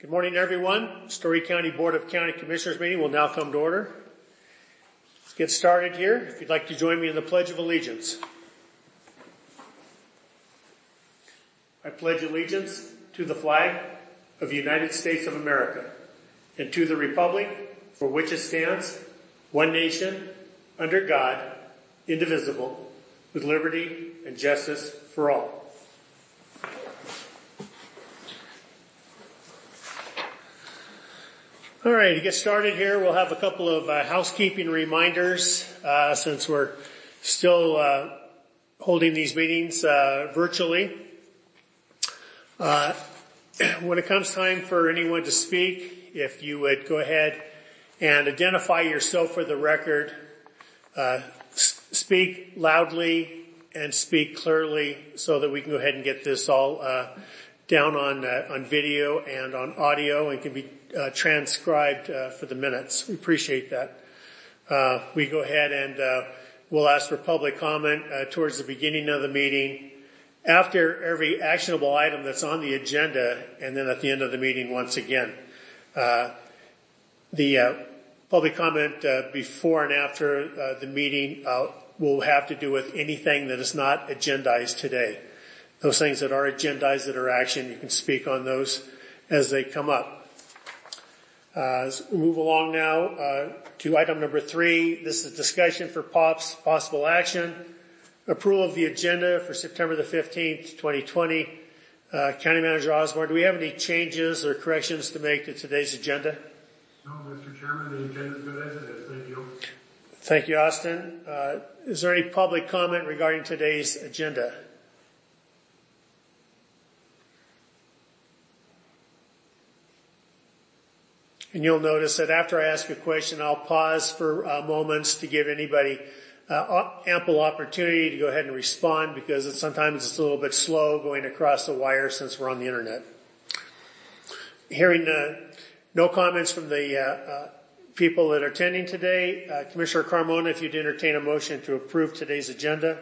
Good morning, everyone. Story County Board of County Commissioners meeting will now come to order. Let's get started here. If you'd like to join me in the Pledge of Allegiance. I pledge allegiance to the flag of the United States of America and to the republic for which it stands, one nation, under God, indivisible, with liberty and justice for all. All right, to get started here, we'll have a couple of housekeeping reminders since we're still holding these meetings virtually. When it comes time for anyone to speak, if you would go ahead and identify yourself for the record, speak loudly and speak clearly so that we can go ahead and get this all down on video and on audio and can be transcribed for the minutes. We appreciate that. We go ahead and we'll ask for public comment towards the beginning of the meeting, after every actionable item that's on the agenda, and then at the end of the meeting once again. The public comment before and after the meeting will have to do with anything that is not agendized today. Those things that are agendized that are action, you can speak on those as they come up. Let's move along now to item number 3. This is discussion for possible action. Approval of the agenda for September the 15th, 2020. County Manager Osborne, do we have any changes or corrections to make to today's agenda? No, Mr. Chairman, the agenda is good as it is. Thank you. Thank you, Austin. Is there any public comment regarding today's agenda? And you'll notice that after I ask a question, I'll pause for moments to give anybody ample opportunity to go ahead and respond, because sometimes it's a little bit slow going across the wire since we're on the internet. Hearing no comments from the people that are attending today, Commissioner Carmona, if you'd entertain a motion to approve today's agenda.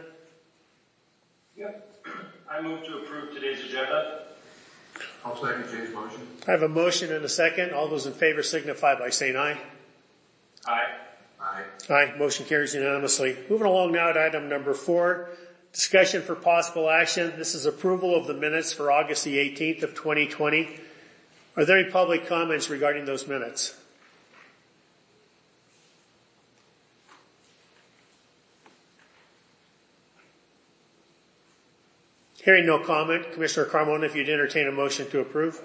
Yep. I move to approve today's agenda. I'll second James' motion. I have a motion and a second. All those in favor signify by saying aye. Aye. Aye. Aye. Motion carries unanimously. Moving along now to item number 4, discussion for possible action. This is approval of the minutes for August the 18th of 2020. Are there any public comments regarding those minutes? Hearing no comment, Commissioner Carmona, if you'd entertain a motion to approve.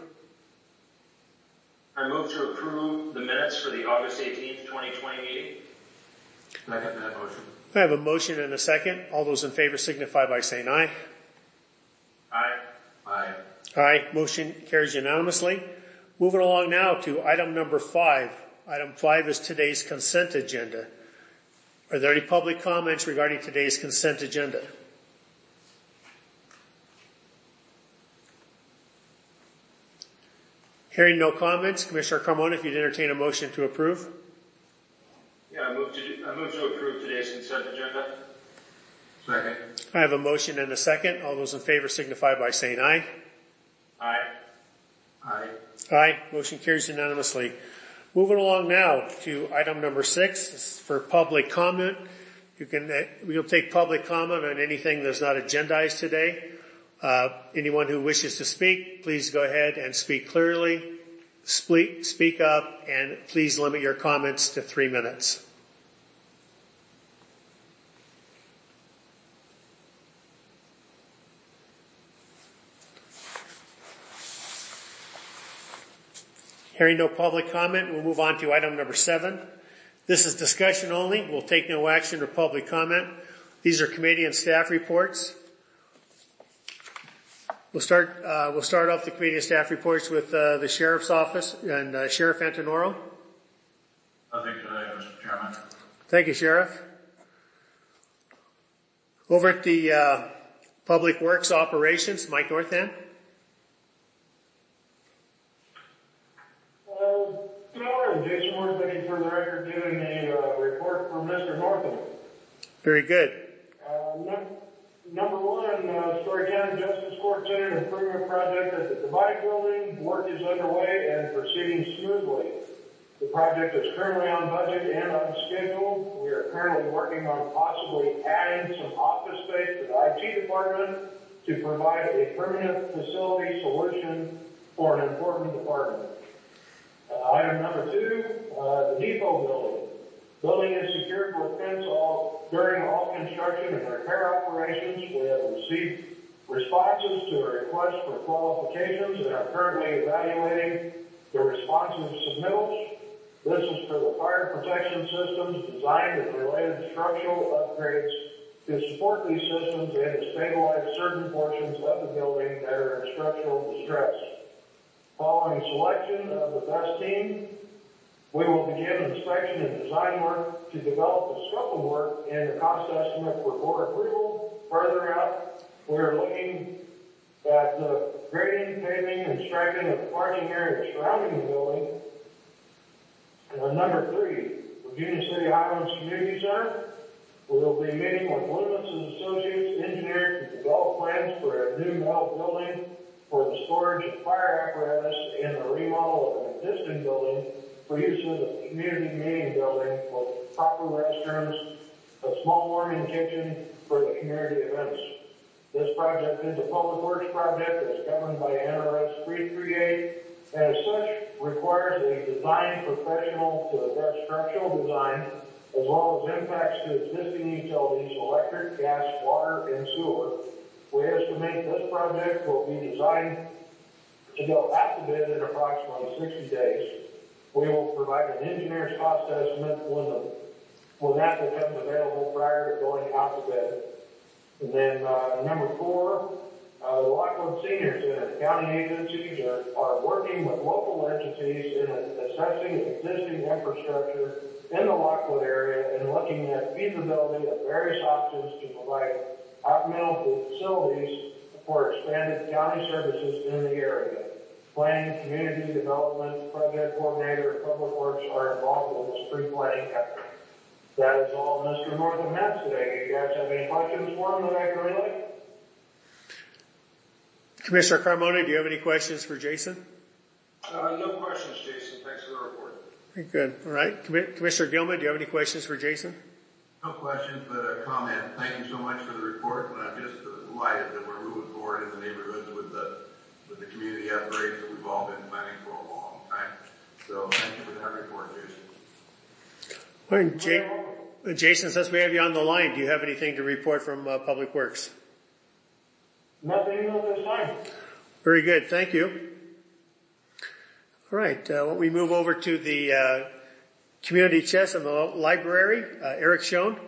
I move to approve the minutes for the August 18th, 2020 meeting. Second that motion. I have a motion and a second. All those in favor signify by saying aye. Aye. Aye. Aye. Motion carries unanimously. Moving along now to item number 5. Item 5 is today's consent agenda. Are there any public comments regarding today's consent agenda? Hearing no comments, Commissioner Carmona, if you'd entertain a motion to approve. Yeah, I move to approve today's consent agenda. Second. I have a motion and a second. All those in favor signify by saying aye. Aye. Aye. Aye. Motion carries unanimously. Moving along now to item number 6. This is for public comment. We'll take public comment on anything that's not agendized today. Anyone who wishes to speak, please go ahead and speak clearly. Speak up, and please limit your comments to 3 minutes. Hearing no public comment, we'll move on to item number 7. This is discussion only. We'll take no action or public comment. These are committee and staff reports. We'll start off the committee and staff reports with the Sheriff's Office and Sheriff Antonoro. Nothing today, Mr. Chairman. Thank you, Sheriff. Over at the Public Works Operations, Mike Northand. Good morning, Jason Worthing for the record, giving a report from Mr. Northam. Very good. Number one, Story County Justice Court Center improvement project at the Divide Building. Work is underway and proceeding smoothly. The project is currently on budget and on schedule. We are currently working on possibly adding some office space to the IT department to provide a permanent facility solution for an important department. Item number 2, the depot building. Building is secured with fence during all construction and repair operations. We have received responses to a request for qualifications and are currently evaluating the responsive submittals. This is for the fire protection systems designed and related structural upgrades to support these systems and to stabilize certain portions of the building that are in structural distress. Following selection of the best team, we will begin inspection and design work to develop the scope of work and the cost estimate for board approval. Further out, we are looking at the grading, paving, and striping of the parking area surrounding the building. Number 3, Virginia City Highlands Community Center. We will be meeting with Loomis and Associates engineer to develop plans for a new metal building for the storage of fire apparatus and the remodel of an existing building for use as a community meeting building with proper restrooms, a small warming kitchen for the community events. This project is a public works project that's governed by NRS 338 and as such requires a design professional to address structural design as well as impacts to existing utilities, electric, gas, water, and sewer. We estimate this project will be designed to go out to bid in approximately 60 days. We will provide an engineer's cost estimate when that becomes available prior to going out to bid. And then number 4, the Lockwood Senior Center. County agencies are working with local entities in assessing existing infrastructure in the Lockwood area and looking at feasibility of various options to provide augmental facilities for expanded county services in the area. Planning, community development, project coordinator, and public works are involved in this pre-planning effort. That is all Mr. Northam has today. Do you guys have any questions for him that I can relay? Commissioner Carmona, do you have any questions for Jason? No questions, Jason. Thanks for the report. Very good. All right. Commissioner Gilman, do you have any questions for Jason? No questions, but a comment. Thank you so much for the report, and I'm just delighted that we're moving forward in the neighborhoods with the community upgrades that we've all been planning for a long time. So thank you for that report, Jason. All right, Jason, since we have you on the line, do you have anything to report from Public Works? Nothing at this time. Very good. Thank you. All right. Why don't we move over to the community chest and the library? Eric Schoen.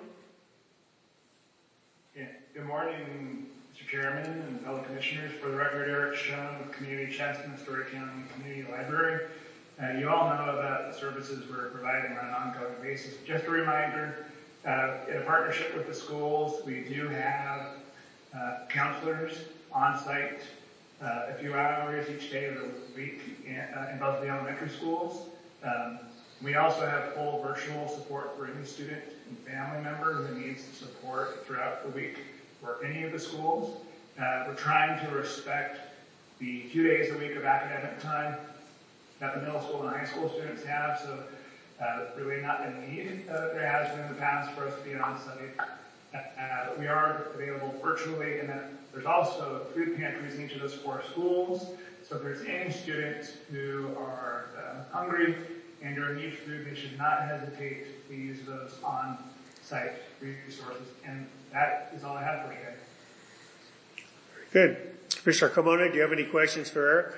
Yeah. Good morning, Mr. Chairman and fellow commissioners. For the record, Eric Schoen with Community Chest in the Story County Community Library. You all know about the services we're providing on an ongoing basis. Just a reminder, in a partnership with the schools, we do have counselors on site a few hours each day of the week in both the elementary schools. We also have full virtual support for any student and family member who needs support throughout the week for any of the schools. We're trying to respect the 2 days a week of academic time that the middle school and high school students have, so really not a need there has been in the past for us to be on site. We are available virtually, and then there's also food pantries in each of those 4 schools. So if there's any students who are hungry and or need food, they should not hesitate to use those on-site resources. And that is all I have for you guys. Very good. Commissioner Carmona, do you have any questions for Eric?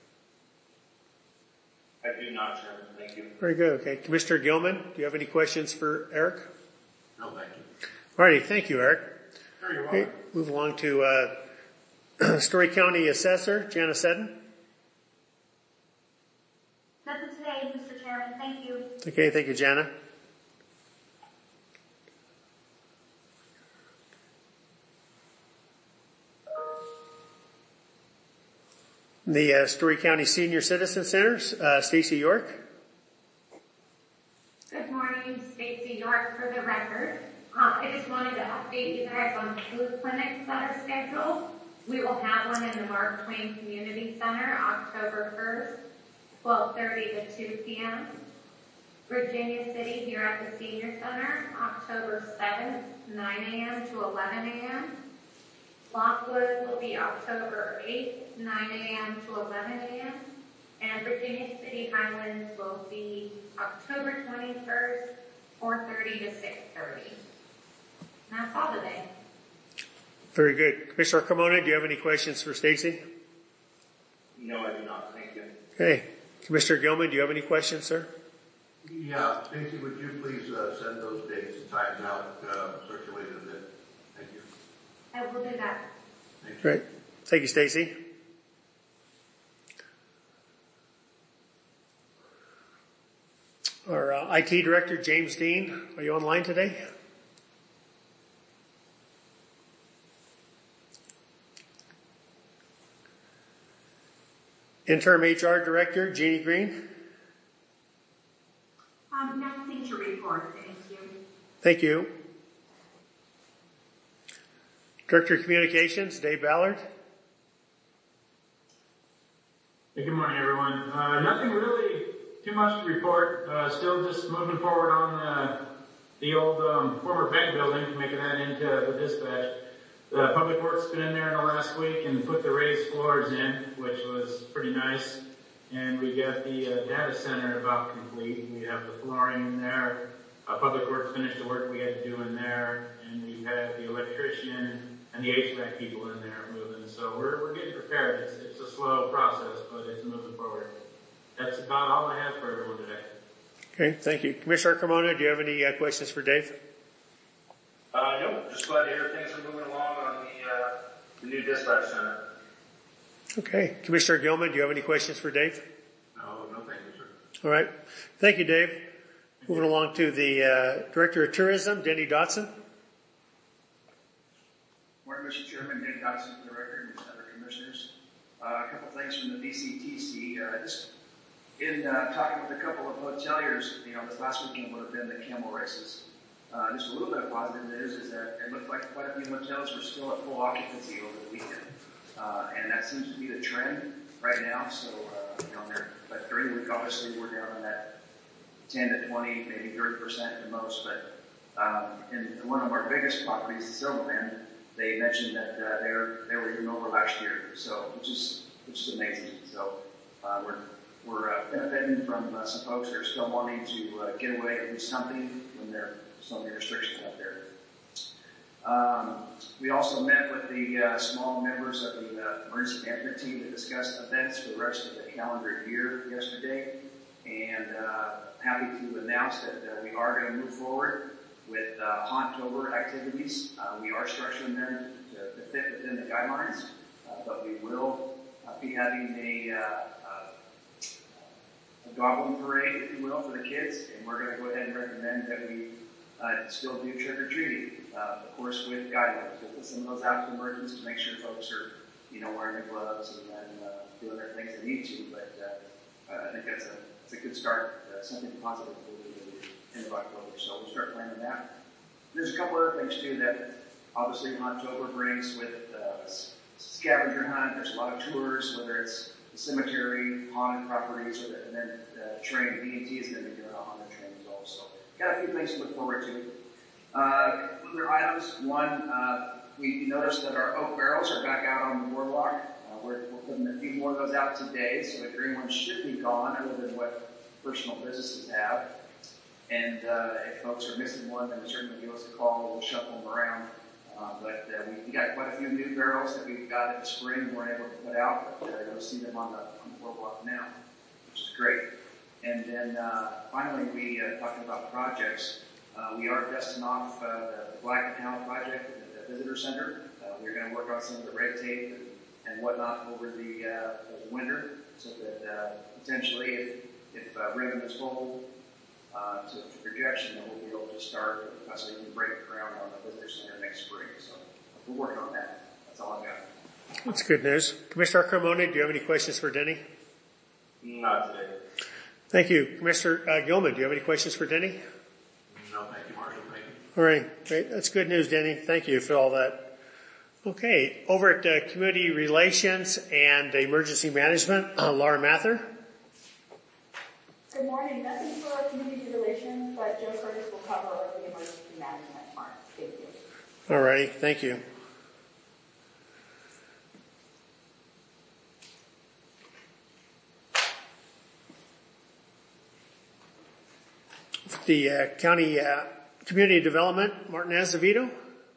I do not, Chairman. Thank you. Very good. Okay. Commissioner Gilman, do you have any questions for Eric? No, thank you. All righty. Thank you, Eric. Very welcome. Okay. Move along to Story County Assessor, Jana Seddon. Nothing today, Mr. Chairman. Thank you. Okay. Thank you, Jana. The Story County Senior Citizen Centers, Stacy York. Good morning, Stacy York for the record. I just wanted to update you guys on food clinics that are scheduled. We will have one in the Mark Twain Community Center, October 1st, 12:30 to 2 p.m. Virginia City here at the Senior Center, October 7th, 9 a.m. to 11 a.m. Lockwood will be October 8th, 9 a.m. to 11 a.m. And Virginia City Highlands will be October 21st, 4:30 to 6:30. And that's all today. Very good. Commissioner Carmona, do you have any questions for Stacy? No, I do not. Thank you. Okay. Commissioner Gilman, do you have any questions, sir? Yeah, Stacy, would you please send those dates and times out, circulated a bit? Thank you. I will do that. Thank you. Great. Thank you, Stacy. Our IT Director, James Dean, are you online today? Interim HR Director, Jeannie Green. Nothing to report, thank you. Thank you. Director of Communications, Dave Ballard. Hey, good morning, everyone. Nothing really too much to report. Still just moving forward on the old former bank building, making that into the dispatch. Public Works been in there in the last week and put the raised floors in, which was pretty nice. And we got the data center about complete. We have the flooring in there. Public Works finished the work we had to do in there, and we've had the electrician and the HVAC people in there moving. So we're getting prepared. It's a slow process, but it's moving forward. That's about all I have for everyone today. Okay, thank you. Commissioner Carmona, do you have any questions for Dave? No, just glad to hear things are moving along on the new dispatch center. Okay. Commissioner Gilman, do you have any questions for Dave? No, thank you, sir. All right. Thank you, Dave. Moving along to the Director of Tourism, Denny Dotson. Morning, Mr. Chairman. Denny Dotson for the record and other commissioners. A couple things from the DCTC. Just in talking with a couple of hoteliers, this last weekend would have been the camel races. Just a little bit of positive news is that it looked like quite a few hotels were still at full occupancy over the weekend. And that seems to be the trend right now. So, but during the week, obviously, we're down on that 10 to 20, maybe 30% at the most. But in one of our biggest properties, the Silverman, they mentioned that they were even over last year. So, which is amazing. So, we're benefiting from some folks that are still wanting to get away and do something when there are so many restrictions out there. We also met with the small members of the emergency management team to discuss events for the rest of the calendar year yesterday, and happy to announce that we are going to move forward with Hauntober activities. We are structuring them to fit within the guidelines, but we will be having a goblin parade, if you will, for the kids, and we're going to go ahead and recommend that we still do trick-or-treating, of course, with guidelines. We'll put some of those out to emergencies to make sure folks are, wearing their gloves and doing their things they need to. But I think that's a good start, something positive for the end of October. So we'll start planning that. There's a couple other things too that obviously October brings with scavenger hunt. There's a lot of tours, whether it's the cemetery, haunted properties, and then train. D&T is going to be doing a haunted trainings also. Got a few things to look forward to. Other items. One, we noticed that our oak barrels are back out on the boardwalk. We're putting a few more of those out today, so the green ones should be gone, other than what personal businesses have. And if folks are missing one, then certainly give us a call. We'll shuffle them around. But we got quite a few new barrels that we've got in the spring we weren't able to put out, but you'll see them on the boardwalk now, which is great. And then finally, we talking about projects. We are dusting off the Black Canal project at the visitor center. We're going to work on some of the red tape and whatnot over the winter, so that potentially, if revenues hold to projection, then we'll be able to start, so we can break ground on the visitor center next spring. So we're working on that. That's all I've got. That's good news. Commissioner Carmona, do you have any questions for Denny? Not today. Thank you. Commissioner Gilman, do you have any questions for Denny? No, thank you, Marshall. Thank you. All right. Great. That's good news, Denny. Thank you for all that. Okay, over at Community Relations and Emergency Management, Laura Mather. Good morning. Nothing for Community Relations, but Joe Curtis will cover the Emergency Management part. Thank you. All righty, thank you. The County Community Development, Martin Azevedo.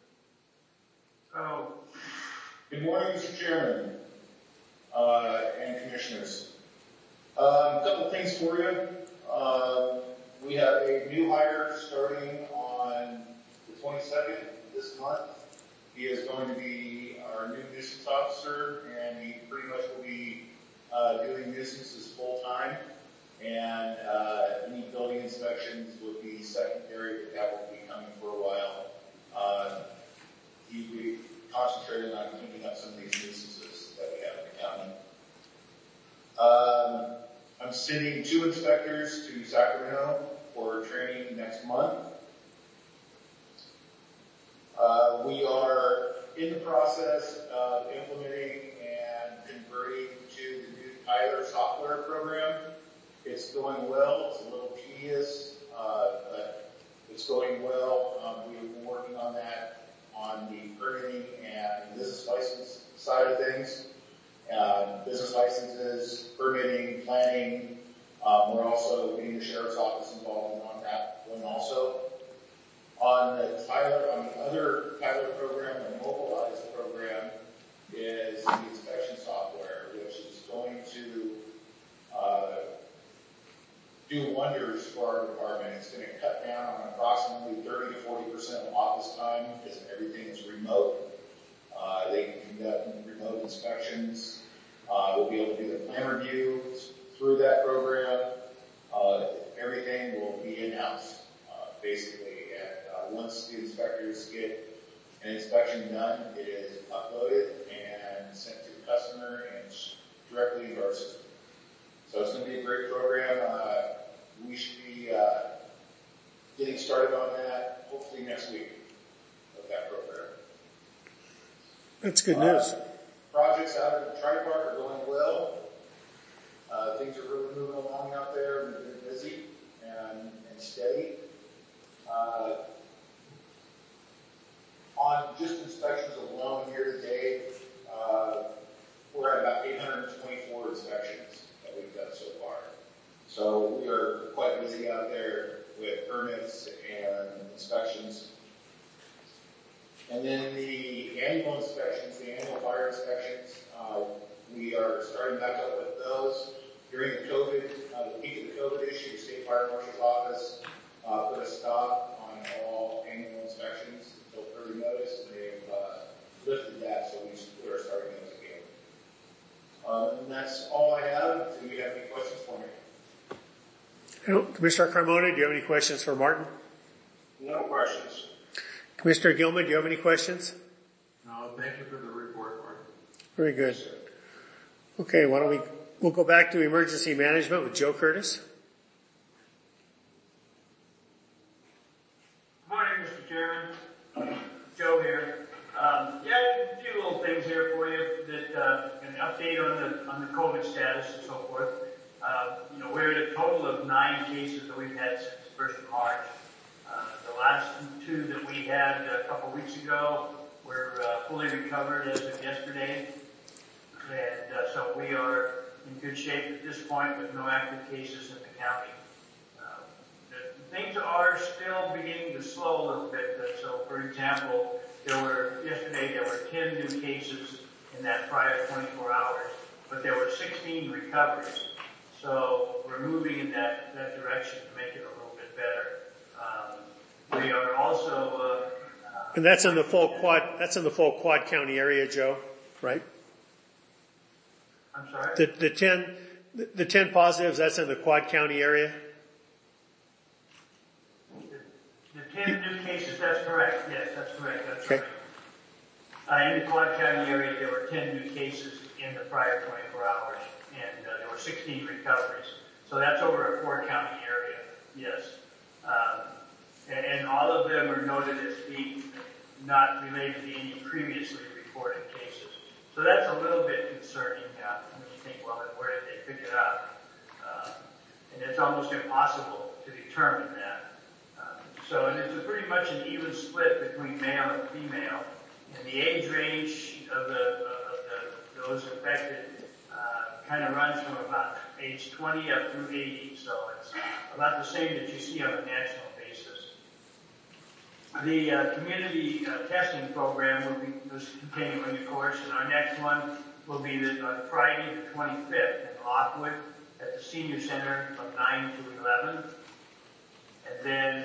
Oh, good morning, Mr. Chairman and Commissioners. A couple things for you. We have a new hire starting on the 22nd this month. He is going to be our new nuisance officer, and he pretty much will be doing nuisances full time. And any building inspections would be secondary, but that will be coming for a while. He will be concentrating on cleaning up some of these nuisances that we have in the county. I'm sending 2 inspectors to Sacramento for training next month. We are in the process of implementing and converting to the new Tyler software program. It's going well. It's a little tedious, but it's going well. We've been working on that on the permitting and business license side of things. Business licenses, permitting, planning. We're also getting the sheriff's office involved on that one also. On the other Tyler program, the Mobilize program, is the inspection software, which is going to do wonders for our department. It's going to cut down on approximately 30 to 40% of office time because everything is remote. They can conduct remote inspections. We'll be able to do the plan review through that program. Everything will be in-house, basically. And once the inspectors get an inspection done, it is uploaded and sent to the customer and directly into our system. So it's going to be a great program. We should be getting started on that hopefully next week of that program. That's good news. Projects out at the Tri-Park are going well. Things are really moving along out there. We've been busy and steady. On just inspections alone here today, we're at about 824 inspections that we've done so far. So we are quite busy out there with permits and inspections. And then the annual inspections, the annual fire inspections, we are starting back up with those. During the COVID, the peak of the COVID issue, the State Fire Marshal's Office put a stop on all annual inspections until further notice, and they've lifted that, so we are starting those again. And that's all I have. Do you have any questions for me? Commissioner Carmona, do you have any questions for Martin? No questions. Commissioner Gilman, do you have any questions? No, thank you for the report, Mark. Very good. Okay, we'll go back to emergency management with Joe Curtis. Good morning, Mr. Chairman. Joe here. A few little things here for you that an update on the COVID status and so forth. We're at a total of 9 cases that we've had since the 1st of March. The last 2 that we had a couple weeks ago were fully recovered as of yesterday. And so we are in good shape at this point with no active cases in the county. Things are still beginning to slow a little bit. So, for example, yesterday there were 10 new cases in that prior 24 hours, but there were 16 recoveries. So we're moving in that direction to make it a little bit better. We are also, and that's in the full Quad County area, Joe, right? I'm sorry? The 10 positives, that's in the Quad County area? The 10 new cases, that's correct. Yes, that's correct. That's okay. Right. In the Quad County area, there were 10 new cases in the prior 24 hours, and there were 16 recoveries. So that's over a 4-county area, yes. And all of them are noted as being not related to any previously reported reported cases. So that's a little bit concerning when you think, well, then where did they pick it up? And it's almost impossible to determine that. And it's pretty much an even split between male and female. And the age range of those affected kind of runs from about age 20 up through 80. So it's about the same that you see on a national basis. The community testing program will be continuing, of course, and our next one will be on Friday the 25th in Lockwood at the Senior Center from 9 to 11. And then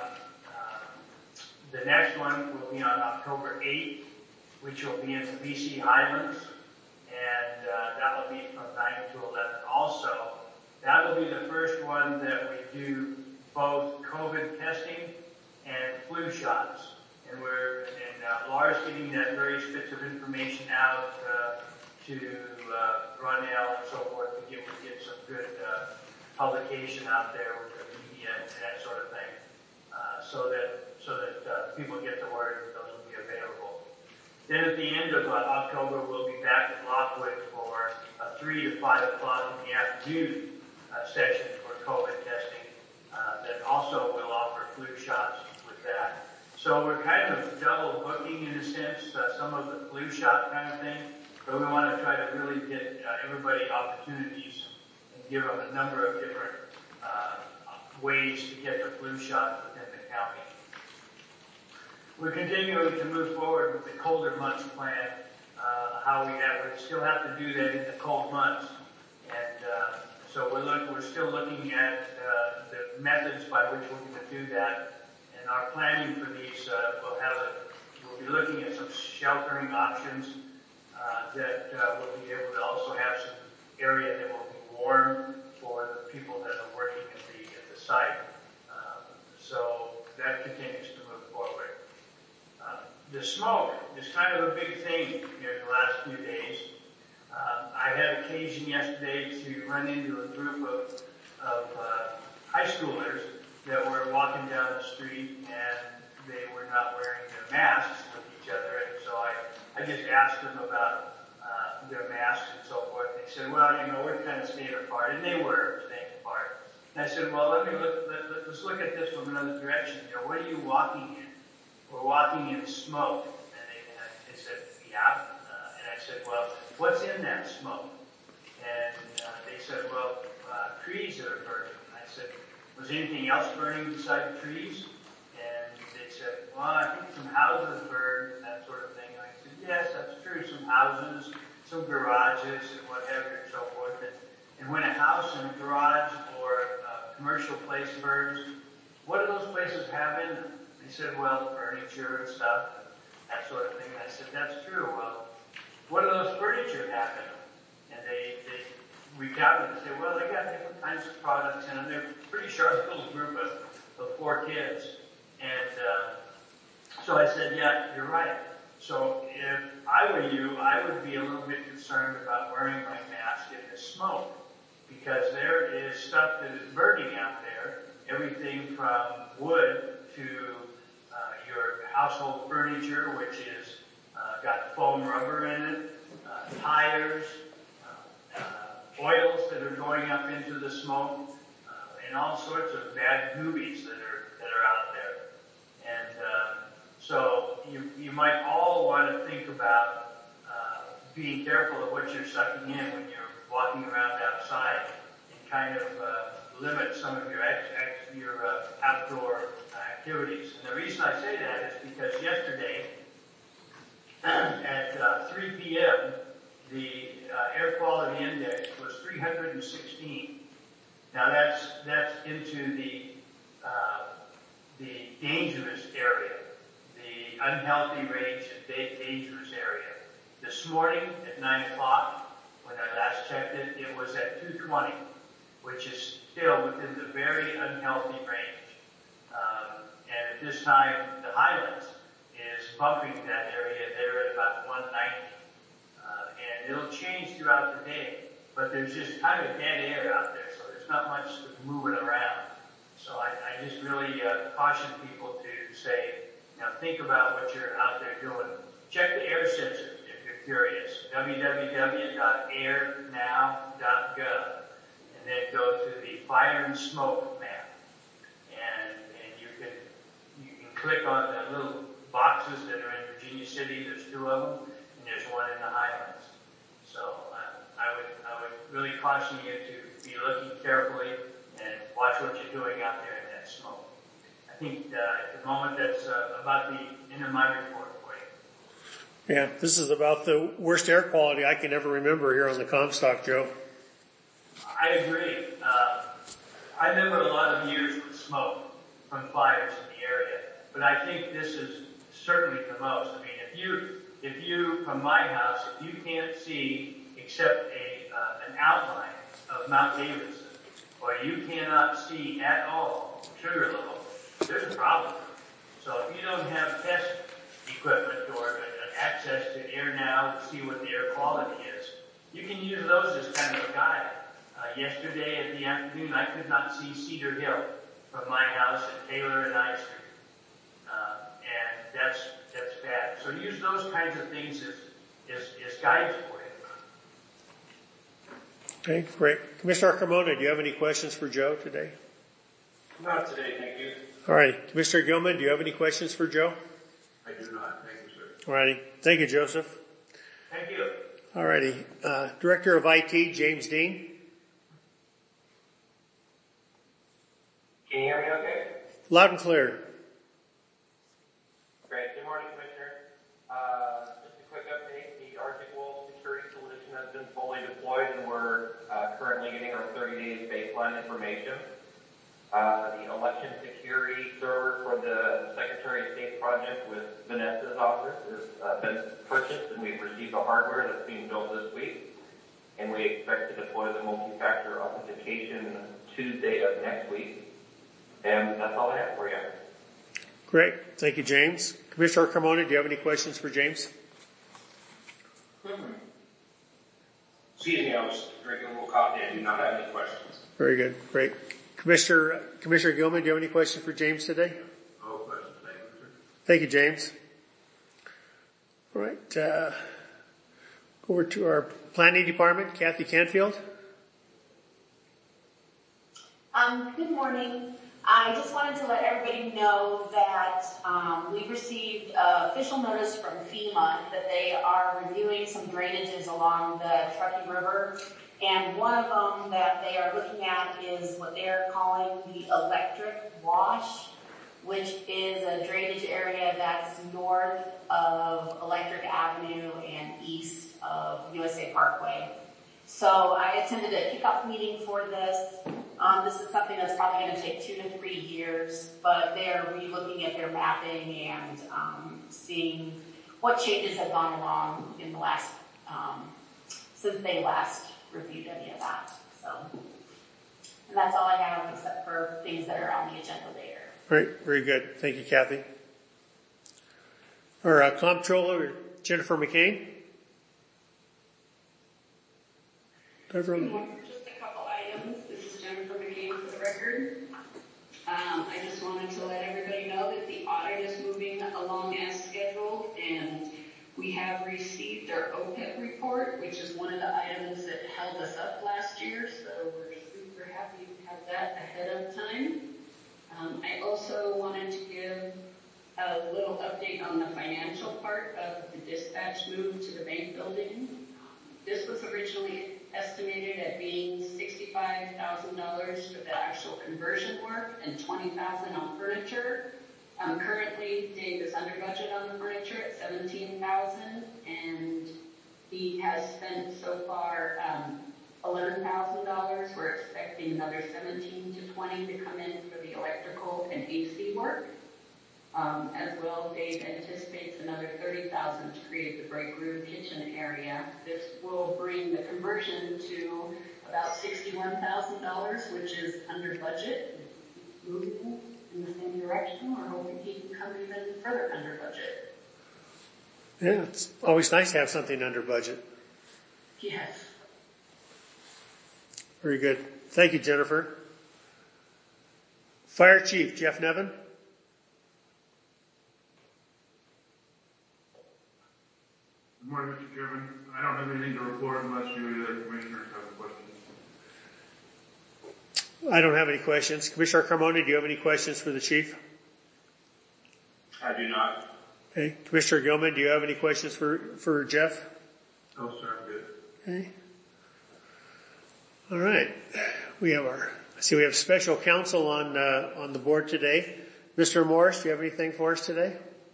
the next one will be on October 8th, which will be in the BC Highlands, and that will be from 9 to 11 also. That will be the first one that we do both COVID testing and flu shots. And Laura's getting that various bits of information out to Ronell and so forth to get some good publication out there with the media and that sort of thing, so that people get the word that those will be available. Then at the end of October, we'll be back at Lockwood for a 3 to 5 o'clock in the afternoon session for COVID testing. That also will offer flu shots with that. So we're kind of double booking in a sense, some of the flu shot kind of thing, but we want to try to really get everybody opportunities and give them a number of different ways to get the flu shot within the county. We're continuing to move forward with the colder months plan, we still have to do that in the cold months. And so we're still looking at the methods by which we're going to do that. And our planning for these, we'll be looking at some sheltering options that will be able to also have some area that will be warm for the people that are working at the site. So that continues to move forward. The smoke is kind of a big thing here in the last few days. I had occasion yesterday to run into a group of high schoolers that were walking down the street and they were not wearing their masks with each other. And so I just asked them about their masks and so forth. They said, well, we're kind of staying apart. And they were staying apart. And I said, well, let's look at this from another direction. What are you walking in? We're walking in smoke. And they said, yeah. And I said, well, what's in that smoke? And they said, well, trees that are burning. And I said, was anything else burning beside the trees? And they said, well, I think some houses burned and that sort of thing. And I said, yes, that's true. Some houses, some garages and whatever and so forth. And when a house and a garage or a commercial place burns, what do those places have in them? They said, well, furniture and stuff, that sort of thing. And I said, that's true. Well, what do those furniture have in them? And they recounted and said, well, they got different kinds of products in them. They're a pretty sharp little group of 4 kids. And so I said, yeah, you're right. So if I were you, I would be a little bit concerned about wearing my mask in the smoke, because there is stuff that is burning out there, everything from wood to your household furniture, which is got foam rubber in it, tires, oils that are going up into the smoke, and all sorts of bad goobies that are out there. And so you might all want to think about being careful of what you're sucking in when you're walking around outside, and kind of limit some of your outdoor activities. And the reason I say that is because yesterday at 3 p.m. the air quality index was 316. Now that's into the dangerous area, the unhealthy range and dangerous area. This morning at 9 o'clock, when I last checked it, it was at 220, which is still within the very unhealthy range. And at this time, the Highlands is bumping that area. They're at about 190. And it'll change throughout the day, but there's just kind of dead air out there, so there's not much moving around. So I just really caution people to say, think about what you're out there doing. Check the air sensor. curious, www.airnow.gov, and then go to the fire and smoke map, and you can click on the little boxes that are in Virginia City. There's 2 of them, and there's 1 in the Highlands. So I would really caution you to be looking carefully and watch what you're doing out there in that smoke. I think at the moment that's about the end of my report for you. Yeah, this is about the worst air quality I can ever remember here on the Comstock, Joe. I agree. I remember a lot of years with smoke from fires in the area, but I think this is certainly the most. I mean, if you from my house, if you can't see except an outline of Mount Davidson, or you cannot see at all Sugarloaf, there's a problem. So if you don't have test equipment or access to AirNow to see what the air quality is, you can use those as kind of a guide. Yesterday in the afternoon, I could not see Cedar Hill from my house at Taylor and I Street. And that's bad. So use those kinds of things as guides for you. Okay, great. Commissioner Carmona, do you have any questions for Joe today? Not today, thank you. All right. Commissioner Gilman, do you have any questions for Joe? I do not. Thank you, sir. All righty. Thank you, Joseph. Thank you. All righty. Director of IT, James Dean. Can you hear me okay? Loud and clear. Great. Good morning, Commissioner. Just a quick update. The Arctic Wolf security solution has been fully deployed, and we're currently getting our 30 days baseline information. The election security server for the Secretary of State project with Vanessa's office has been purchased, and we've received the hardware that's being built this week. And we expect to deploy the multi-factor authentication Tuesday of next week. And that's all I have for you. Great. Thank you, James. Commissioner Carmona, do you have any questions for James? Excuse me, I was drinking a little coffee. I do not have any questions. Very good. Great. Commissioner Gilman, do you have any questions for James today? No questions. Thank you, sir. Thank you, James. All right. Go over to our planning department, Kathy Canfield. Good morning. I just wanted to let everybody know that we received official notice from FEMA that they are reviewing some drainages along the Truckee River. And one of them that they are looking at is what they're calling the electric wash, which is a drainage area that's north of Electric Avenue and east of USA Parkway. So I attended a kickoff meeting for this. This is something that's probably going to take 2 to 3 years, but they're re-looking at their mapping and seeing what changes have gone along in the last, since they last reviewed any of that. So, and that's all I have except for things that are on the agenda later. Great. Very good. Thank you, Kathy. Our comptroller, Jennifer McCain. Just a couple items. This is Jennifer McCain for the record. I just wanted to let everybody know that the audit is moving along as scheduled, and we have received our OPEB report, which is one of the items that held us up last year, so we're super happy to have that ahead of time. I also wanted to give a little update on the financial part of the dispatch move to the bank building. This was originally estimated at being $65,000 for the actual conversion work and $20,000 on furniture. Currently, Dave is under budget on the furniture at $17,000, and he has spent so far $11,000. We're expecting another $17,000 to $20,000 to come in for the electrical and AC work. As well, Dave anticipates another $30,000 to create the break room kitchen area. This will bring the conversion to about $61,000, which is under budget. Moving in the same direction. We're hoping he can come even further under budget. Yeah, it's always nice to have something under budget. Yes. Very good. Thank you, Jennifer. Fire Chief Jeff Nevin. Good Good morning, Mr. Chairman. I don't have anything to report unless you other commissioners have questions. I don't have any questions. Commissioner Carmona, do you have any questions for the chief? I do not. Okay. Commissioner Gilman, do you have any questions for Jeff? No, sir, I'm good. Okay. All right. We have special counsel on the board today. Mr. Morris, do you have anything for us today?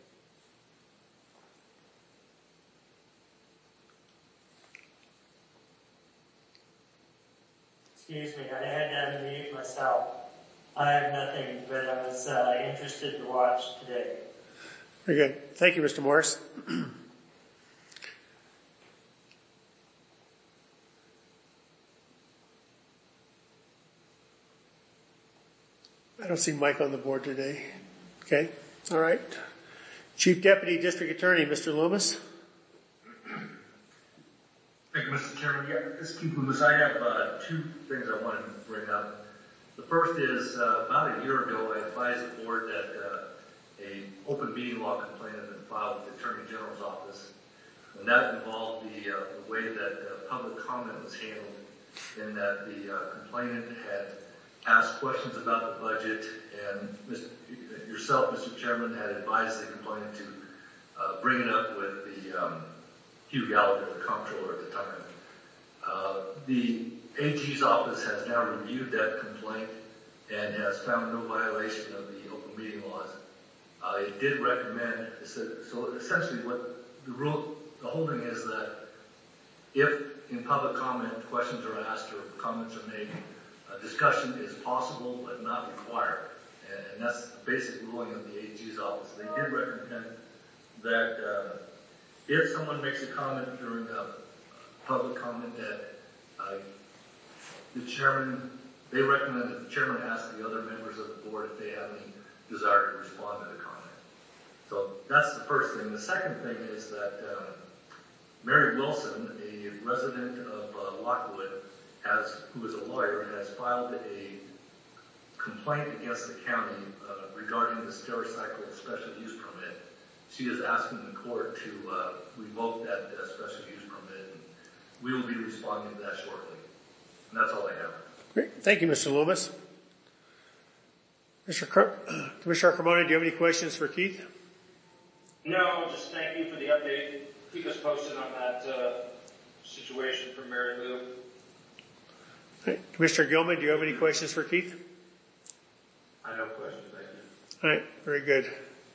Excuse me, I had to unmute myself. I have nothing, but I was interested to watch today. Very good. Thank you, Mr. Morris. I don't see Mike on the board today. Okay. All right. Chief Deputy District Attorney, Mr. Loomis. Thank you, Mr. Chairman. Yeah, this Keith Loomis. I have two things I wanted to bring up. The first is about a year ago, I advised the board that a open meeting law complaint had been filed with the Attorney General's office, and that involved the way that public comment was handled, in that the complainant had asked questions about the budget, and yourself, Mr. Chairman, had advised the complainant to bring it up with the Hugh Gallagher, the comptroller at the time. The AG's office has now reviewed that complaint and has found no violation of the open meeting laws. It did recommend, so essentially what the holding is that if in public comment questions are asked or comments are made, discussion is possible but not required. And that's the basic ruling of the AG's office. They did recommend that if someone makes a comment during a public comment that they recommend that the chairman ask the other members of the board if they have any desire to respond to the comment. So that's the first thing. The second thing is that Mary Wilson, a resident of Lockwood, who is a lawyer, has filed a complaint against the county regarding the Stericycle special use permit. She is asking the court to revoke that special use permit, and we will be responding to that shortly. And that's all I have. Great. Thank you, Mr. Loomis. Commissioner Carmona, do you have any questions for Keith? No, just thank you for the update. Keep us posted on that situation for Mary Lou. Right. Commissioner Gilman, do you have any questions for Keith? I have no questions, thank you. All right, very good.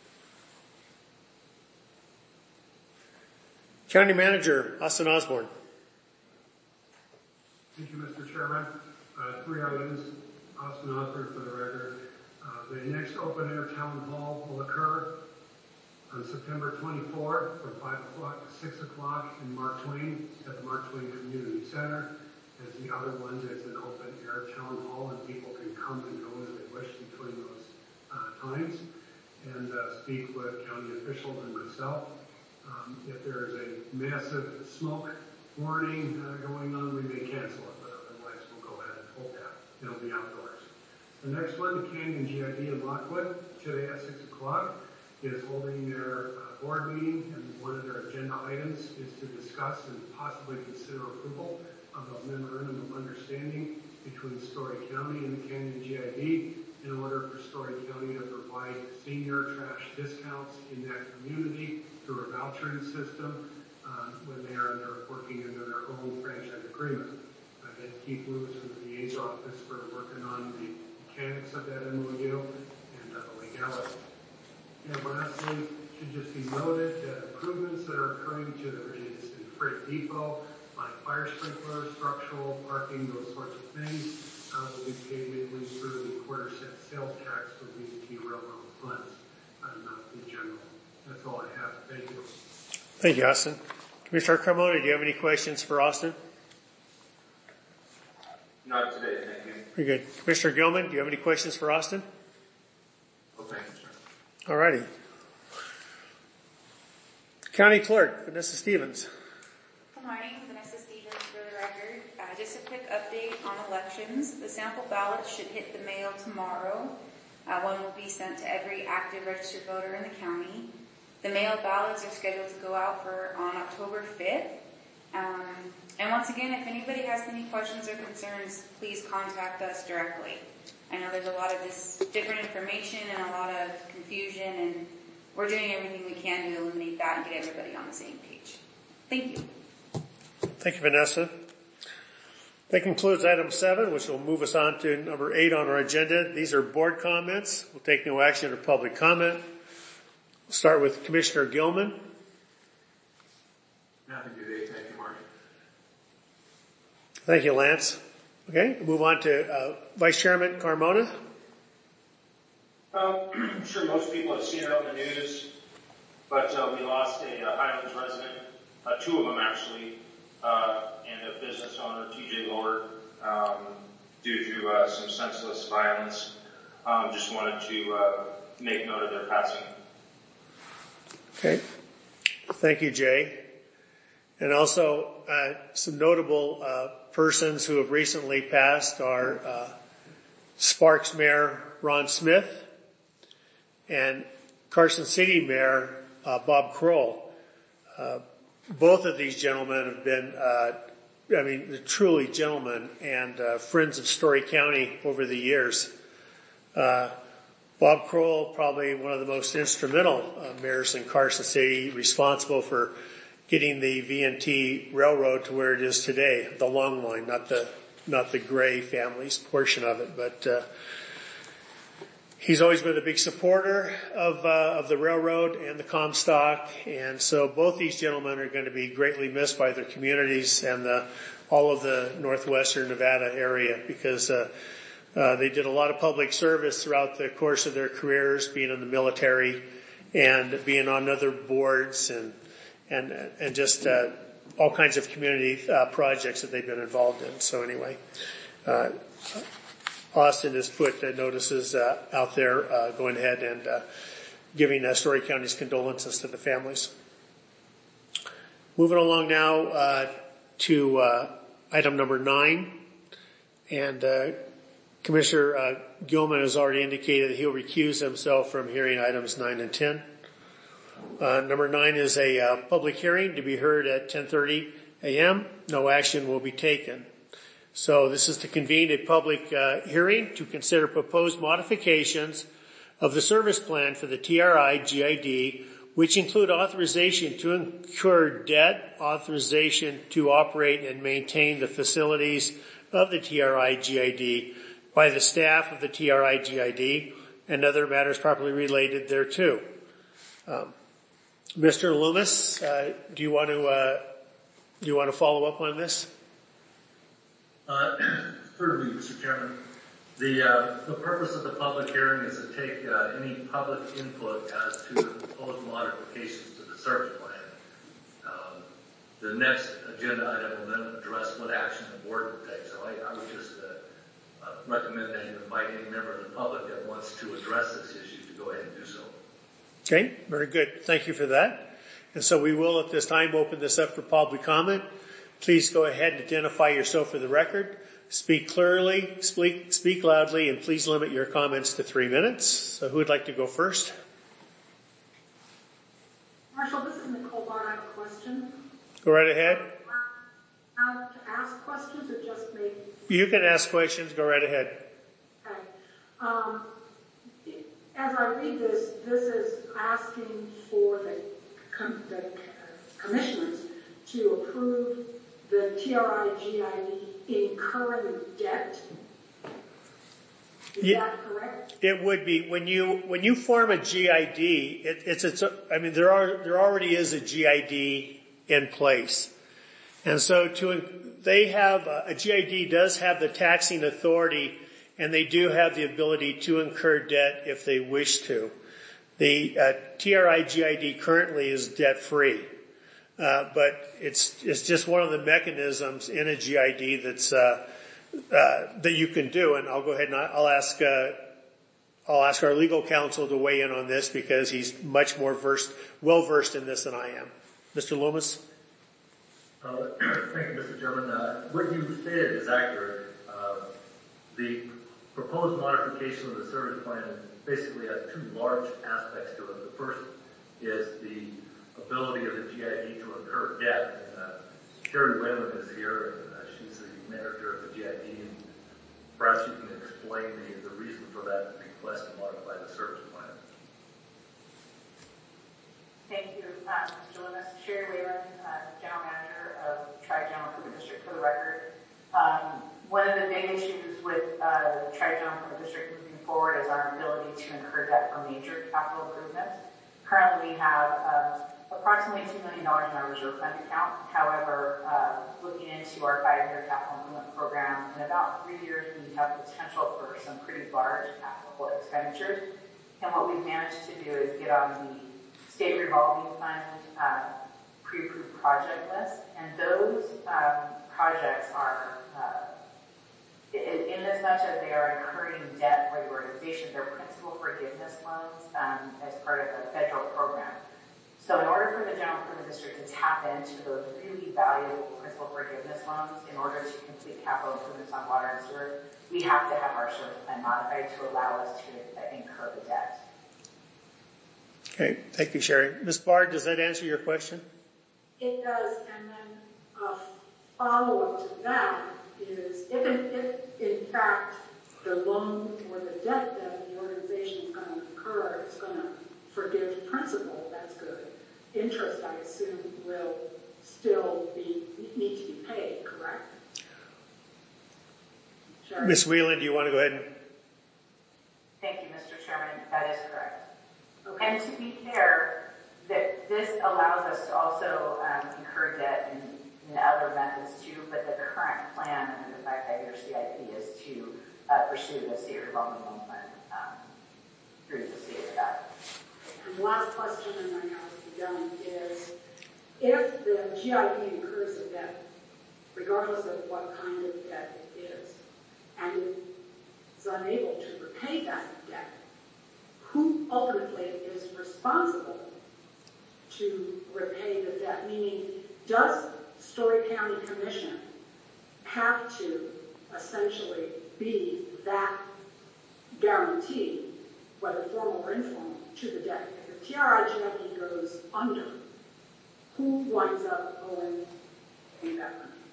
County Manager, Austin Osborne. Thank you, Mr. Chairman. 3 items. Austin Osborne for the record. The next open air town hall will occur on September 24 from 5 o'clock to 6 o'clock in Mark Twain at the Mark Twain Community Center. As the other ones, it's an open air town hall and people can come and go as they wish between those times and speak with county officials and myself. If there is a massive smoke warning going on, we may cancel it, but otherwise we'll go ahead and hold that. It'll be outdoors. The next one, the Canyon GID in Lockwood, today at 6 o'clock, is holding their board meeting, and one of their agenda items is to discuss and possibly consider approval of a memorandum of understanding between Story County and the Canyon GID in order for Story County to provide senior trash discounts in that community through a vouchering system when they are working under their own franchise agreement. I thank Keith Lewis from the VA's office for working on the mechanics of that MOU and the legality. And lastly, it should just be noted that improvements that are occurring to the Richardson Freight Depot, like fire sprinklers, structural, parking, those sorts of things, will be paid mainly through the quarter cent sales tax for VT railroad funds, not the general. That's all I have. Thank you. Thank you, Austin. Commissioner Carmona, do you have any questions for Austin? Not today, thank you. Very good. Commissioner Gilman, do you have any questions for Austin? Oh, thank you, sir. All righty. County Clerk, Vanessa Stevens. Good morning, Vanessa Stevens for the record. Just a quick update on elections. The sample ballots should hit the mail tomorrow. One will be sent to every active registered voter in the county. The mail ballots are scheduled to go out on October 5th. And once again, if anybody has any questions or concerns, please contact us directly. I know there's a lot of just different information and a lot of confusion, and we're doing everything we can to eliminate that and get everybody on the same page. Thank you. Thank you, Vanessa. That concludes item 7, which will move us on to number 8 on our agenda. These are board comments. We'll take no action or public comment. We'll start with Commissioner Gilman. Nothing today. Thank you, Mark. Thank you, Lance. Okay, we'll move on to Vice Chairman Carmona. I'm sure most people have seen it on the news, but we lost a Highlands resident, 2 of them actually, and a business owner, TJ Lord, due to some senseless violence. Just wanted to make note of their passing. Okay, thank you, Jay. And also some notable persons who have recently passed are Sparks Mayor Ron Smith and Carson City Mayor Bob Kroll. Both of these gentlemen have been, they're truly gentlemen and friends of Story County over the years. Bob Kroll, probably one of the most instrumental mayors in Carson City, responsible for getting the V&T Railroad to where it is today, the long line, not the Gray family's portion of it, but he's always been a big supporter of the railroad and the Comstock, and so both these gentlemen are going to be greatly missed by their communities and all of the northwestern Nevada area, because they did a lot of public service throughout the course of their careers, being in the military and being on other boards and just all kinds of community projects that they've been involved in. So anyway, Austin has put notices out there going ahead and giving Story County's condolences to the families. Moving along now to item number 9, and Commissioner Gilman has already indicated that he'll recuse himself from hearing items 9 and 10. Number 9 is a public hearing to be heard at 10:30 a.m. No action will be taken. So this is to convene a public hearing to consider proposed modifications of the service plan for the TRI GID, which include authorization to incur debt, authorization to operate and maintain the facilities of the TRI GID by the staff of the TRI GID, and other matters properly related thereto. Mr. Loomis, do you want to follow up on this? Certainly, Mr. Chairman. The purpose of the public hearing is to take any public input as to the proposed modifications to the service plan. The next agenda item will then address what action the board will take. So I would just recommend that you invite any member of the public that wants to address this issue to go ahead and do so. Okay, very good. Thank you for that. And so we will at this time open this up for public comment. Please go ahead and identify yourself for the record. Speak clearly, speak loudly, and please limit your comments to 3 minutes. So who would like to go first? Marshall, this is Nicole Barr. I have a question. Go right ahead. To ask questions or just maybe? You can ask questions. Go right ahead. Okay. As I read this, this is asking for the commissioners to approve the TRI GID incurring debt. Is that correct? It would be when you form a GID. There already is a GID in place, and so a GID does have the taxing authority, and they do have the ability to incur debt if they wish to. The TRI GID currently is debt free, but it's just one of the mechanisms in a GID that's that you can do. And I'll go ahead and I'll ask our legal counsel to weigh in on this, because he's much more well versed in this than I am. Mr. Loomis. Thank you, Mr. Chairman. What you stated is accurate. The proposed modification of the service plan basically has 2 large aspects to it. The first is the ability of the GID to incur debt. And Sherry Whalen is here, and she's the manager of the GID. And perhaps you can explain the reason for that request to modify the service plan. Thank you, Mr. Loomis. Sherry Whalen, General Manager of Tri-General Improvement District, for the record. One of the big issues with Tri-General Improvement District moving forward is our ability to incur debt for major capital improvements. Currently, we have approximately $2 million in our reserve fund account. However, looking into our 5-year capital improvement program, in about 3 years, we have potential for some pretty large capital expenditures. And what we've managed to do is get on the state revolving fund pre-approved project list, and those projects are, in as much as they are incurring debt for the organization, they're principal forgiveness loans as part of a federal program. So in order for the General Improvement District to tap into those really valuable principal forgiveness loans in order to complete capital improvements on water and sewer, we have to have our service plan modified to allow us to incur the debt. Okay, thank you, Sherry. Ms. Bard, does that answer your question? It does, and then a follow-up to that is if in fact the loan or the debt that the organization is going to incur is going to forgive principal, that's good. Interest, I assume, will still need to be paid, correct? Sherry? Ms. Whelan, do you want to go ahead and... Thank you, Mr. Chairman. That is correct. Okay. And to be fair, that this allows us to also incur debt in other methods too, but the current plan under the 5-year CIP is to pursue the state revolving loan fund through the state of that. And the last question, and I have to be done, is if the GID incurs a debt, regardless of what kind of debt it is, and is unable to repay that debt, who ultimately is responsible to repay the debt? Meaning, does Story County Commission have to essentially be that guarantee, whether formal or informal, to the debt? If the TRI-GID goes under, who winds up owing that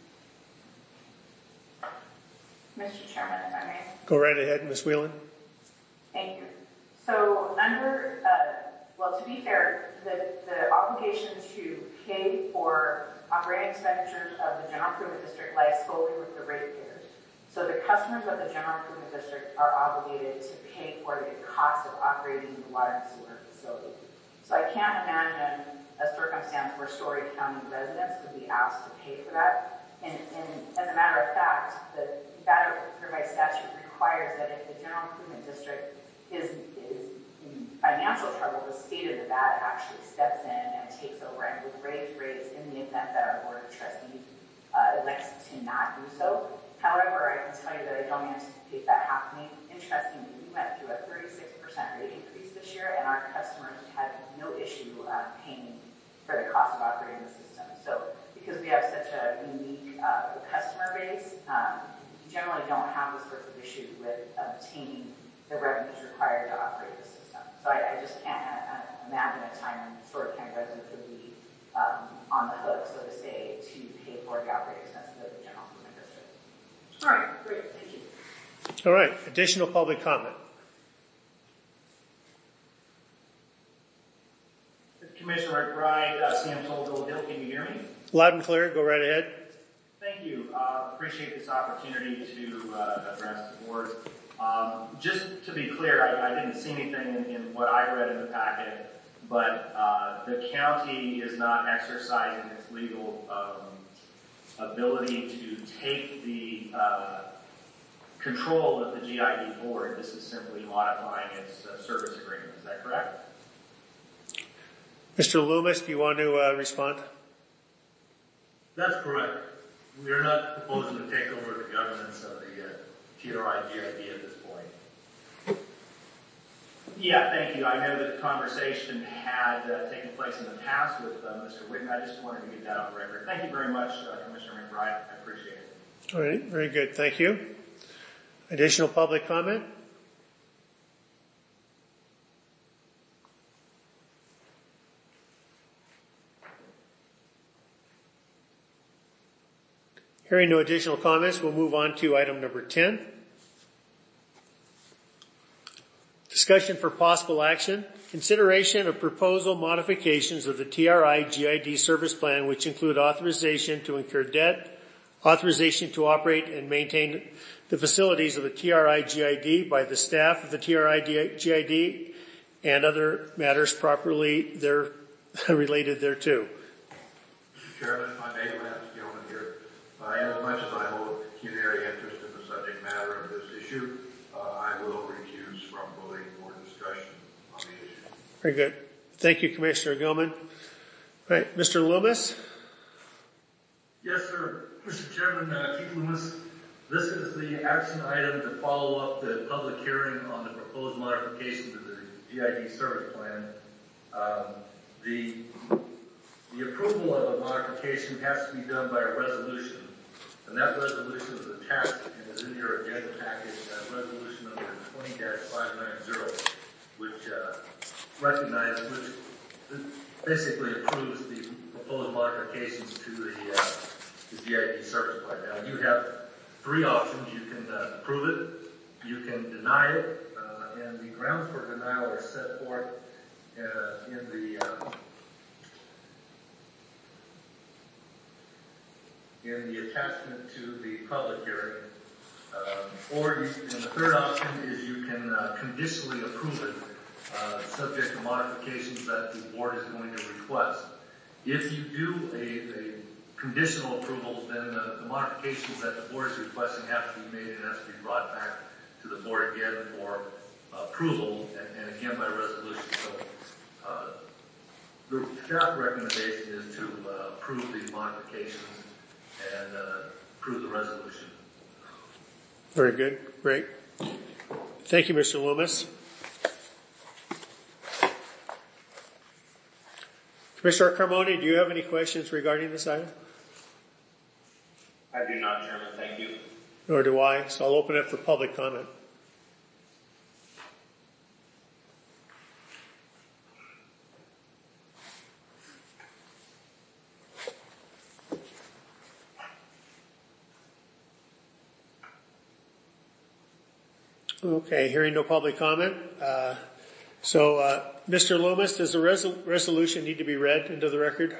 money? Mr. Chairman, if I may. Go right ahead, Ms. Whelan. Thank you. So under, well, to be fair, the obligation to pay for operating expenditures of the General Improvement District lies solely with the ratepayers. So the customers of the General Improvement District are obligated to pay for the cost of operating the water and sewer facility. So I can't imagine a circumstance where Story County residents would be asked to pay for that. And as a matter of fact, the Nevada Revised Statute requires that if the General Improvement District is in financial trouble, the state of Nevada actually steps in and takes over and would raise rates in the event that our Board of Trustees elects to not do so. However, I can tell you that I don't anticipate that happening. Interestingly, we went through a 36% rate increase this year, and our customers had no issue paying for the cost of operating the system. So because we have such a unique customer base, we generally don't have this sort of issue with obtaining the revenues required to operate the system. So I just can't imagine a time when Story County residents would be on the hook, so to say, to pay for the operating expenses of the General Improvement District. All right, great, thank you. All right, additional public comment. Commissioner McBride, Sam Solville, Hill, can you hear me? Loud and clear, go right ahead. Thank you. Appreciate this opportunity to address the board. Just to be clear, I didn't see anything in what I read in the packet, but the county is not exercising its legal ability to take the control of the GID board. This is simply modifying its service agreement. Is that correct? Mr. Loomis, do you want to respond? That's correct. We are not proposing to take over the governance of the TRI-GID at this point. Yeah, thank you. I know that the conversation had taken place in the past with Mr. Whitten. I just wanted to get that on record. Thank you very much, Commissioner McBride. I appreciate it. All right, very good. Thank you. Additional public comment? Hearing no additional comments, we'll move on to item number 10. Discussion for possible action. Consideration of proposal modifications of the TRI GID service plan, which include authorization to incur debt, authorization to operate and maintain the facilities of the TRI GID by the staff of the TRI GID, and other matters properly related thereto. Mr. Chairman, if I may, last gentleman here, as much as I hold pecuniary interest in the subject matter of this issue, I will recuse from voting for discussion on the issue. Very good. Thank you, Commissioner Gilman. Right, Mr. Loomis? Yes, sir. Mr. Chairman, Keith Loomis. This is the action item to follow up the public hearing on the proposed modification to the GID service plan. The approval of a modification has to be done by a resolution, and that resolution is attached and is in your agenda package, resolution number 20-590, which basically approves the proposed modifications to the GID service plan. Now, you have three options. You can approve it, you can deny it, and the grounds for denial are set forth in the attachment to the public hearing. And the third option is you can conditionally approve it, subject to modifications that the board is going to request. If you do a conditional approval, then the modifications that the board is requesting have to be made and has to be brought back to the board again for approval and again by resolution. So the staff recommendation is to approve the modifications and approve the resolution. Very good. Great. Thank you, Mr. Loomis. Commissioner Carmoni, do you have any questions regarding this item? I do not, Chairman. Thank you. Nor do I, so I'll open it for public comment. Okay, hearing no public comment. Mr. Loomis, does the resolution need to be read into the record?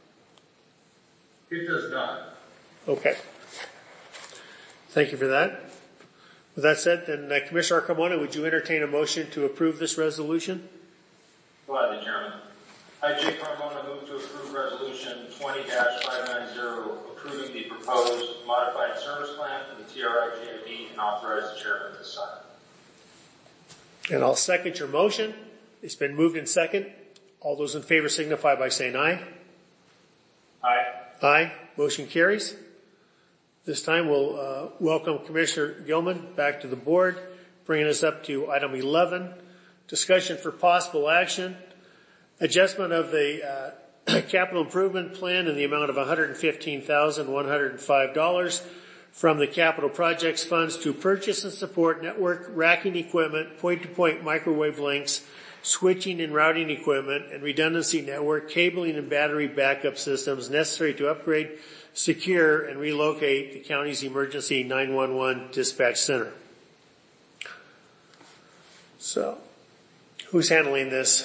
It does not. Okay. Thank you for that. With that said, then Commissioner Carmona, would you entertain a motion to approve this resolution? Gladly, Chairman. I, Jay Carmona, move to approve Resolution 20-590, approving the proposed modified service plan for the TRI GID and authorize the chairman to sign. And I'll second your motion. It's been moved in second. All those in favor signify by saying aye. Aye. Aye. Motion carries. This time we'll welcome Commissioner Gilman back to the board, bringing us up to item 11, discussion for possible action, adjustment of the capital improvement plan in the amount of $115,105 from the capital projects funds to purchase and support network racking equipment, point-to-point microwave links, switching and routing equipment, and redundancy network cabling and battery backup systems necessary to upgrade, secure, and relocate the county's emergency 911 dispatch center. So, who's handling this?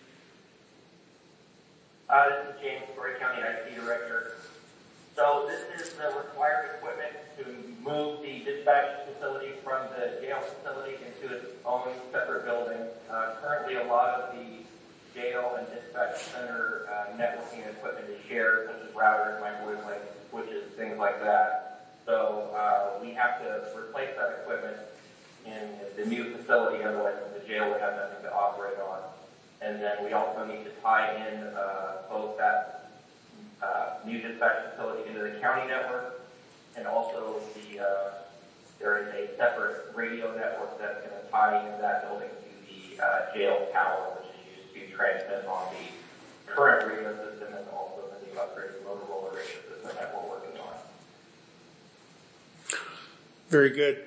This is James, Story County IT Director. So this is the required equipment to move the dispatch facility from the jail facility into its own separate building. Currently, a lot of the jail and dispatch center networking equipment is shared, such as routers, microwave links, switches, things like that. So we have to replace that equipment in the new facility, otherwise the jail would have nothing to operate on. And then we also need to tie in both that new dispatch facility into the county network, and also there is a separate radio network that's going to tie into that building to the jail tower, which is used to transmit on the current radio system and also the new upgraded Motorola radio system that we're working on. Very good.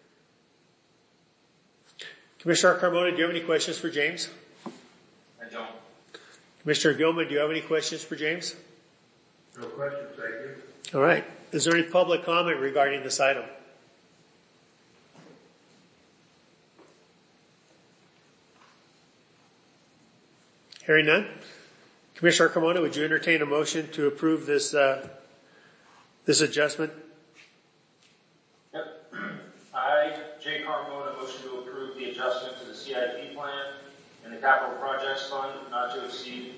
Commissioner Carmona, do you have any questions for James? I don't. Commissioner Gilman, do you have any questions for James? No questions, thank you. All right. Is there any public comment regarding this item? Hearing none. Commissioner Carmona, would you entertain a motion to approve this adjustment? Yep. I, Jay Carmona, motion to approve the adjustment to the CIP plan and the capital projects fund not to exceed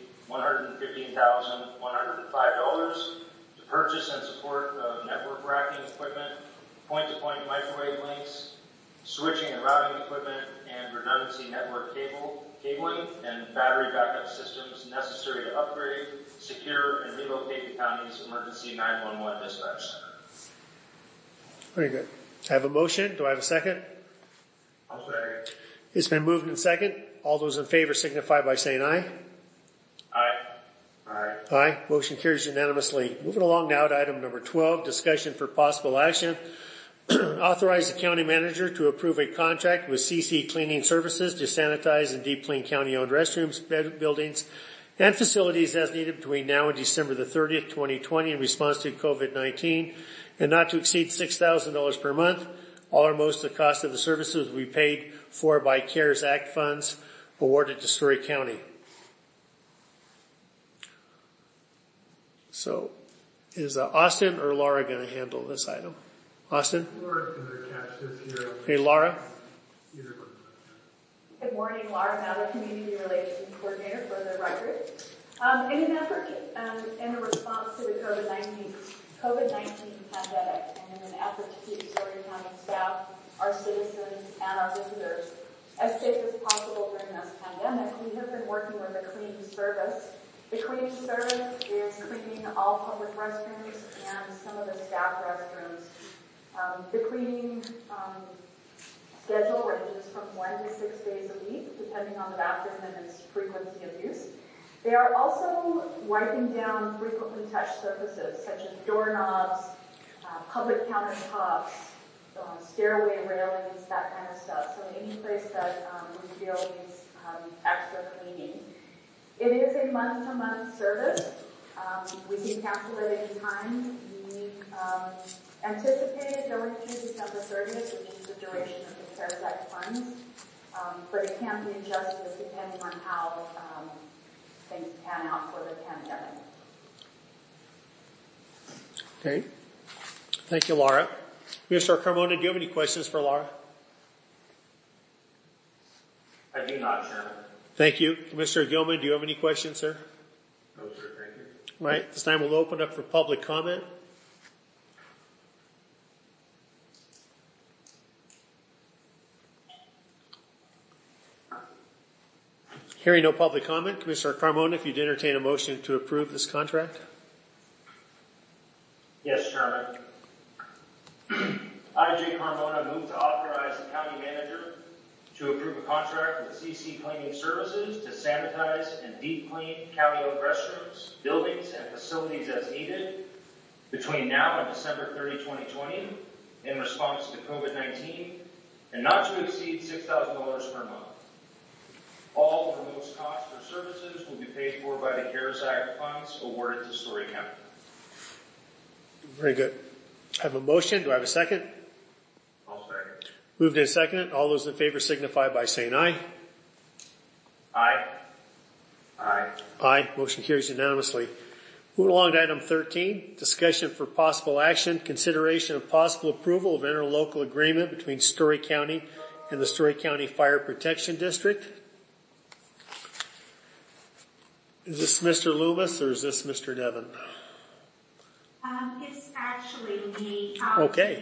$115,105 to purchase and support network racking equipment, point-to-point microwave links, switching and routing equipment, and redundancy network cabling and battery backup systems necessary to upgrade, secure, and relocate the county's emergency 911 dispatch center. Very good. I have a motion. Do I have a second? I'll second. It's been moved and second. All those in favor signify by saying aye. Aye. Aye. Aye. Motion carries unanimously. Moving along now to item number 12, discussion for possible action. Authorize the county manager to approve a contract with CC Cleaning Services to sanitize and deep clean county-owned restrooms, buildings, and facilities as needed between now and December the 30th, 2020 in response to COVID-19, and not to exceed $6,000 per month. All or most of the cost of the services will be paid for by CARES Act funds awarded to Story County. So, is Austin or Laura going to handle this item? Austin? Laura's going to catch this here. Hey, Laura? Either one. Good morning, Laura Mather, Community Relations Coordinator for the record. In an effort in a response to the COVID-19 pandemic, and in an effort to keep Story County staff, our citizens, and our visitors as safe as possible during this pandemic, we have been working with the cleaning service. The cleaning service is cleaning all public restrooms and some of the staff restrooms. The cleaning schedule ranges from 1 to 6 days a week, depending on the bathroom and its frequency of use. They are also wiping down frequently touched surfaces, such as doorknobs, public countertops, stairway railings, that kind of stuff. So any place that we feel needs extra cleaning. It is a month-to-month service. We can cancel at any time. We anticipated going through December 30th, which is the duration of the CARES Act funds, but it can be adjusted depending on how things pan out for the pandemic. Okay. Thank you, Laura. Mr. Carmona, do you have any questions for Laura? I do not, Chairman. Thank you. Mr. Gilman, do you have any questions, sir? No, sir. Thank you. All right. This time we'll open up for public comment. Hearing no public comment, Commissioner Carmona, if you'd entertain a motion to approve this contract. Yes, Chairman. I, Jay Carmona, move to authorize the county manager to approve a contract with CC Cleaning Services to sanitize and deep clean county-owned restrooms, buildings, and facilities as needed between now and December 30, 2020 in response to COVID-19, and not to exceed $6,000 per month. All or most costs for services will be paid for by the CARES Act funds awarded to Story County. Very good. I have a motion. Do I have a second? I'll second. Moved and seconded. All those in favor signify by saying aye. Aye. Aye. Aye. Motion carries unanimously. Moving along to item 13, discussion for possible action, consideration of possible approval of interlocal agreement between Story County and the Story County Fire Protection District. Is this Mr. Loomis or is this Mr. Nevin? It's actually me. Okay.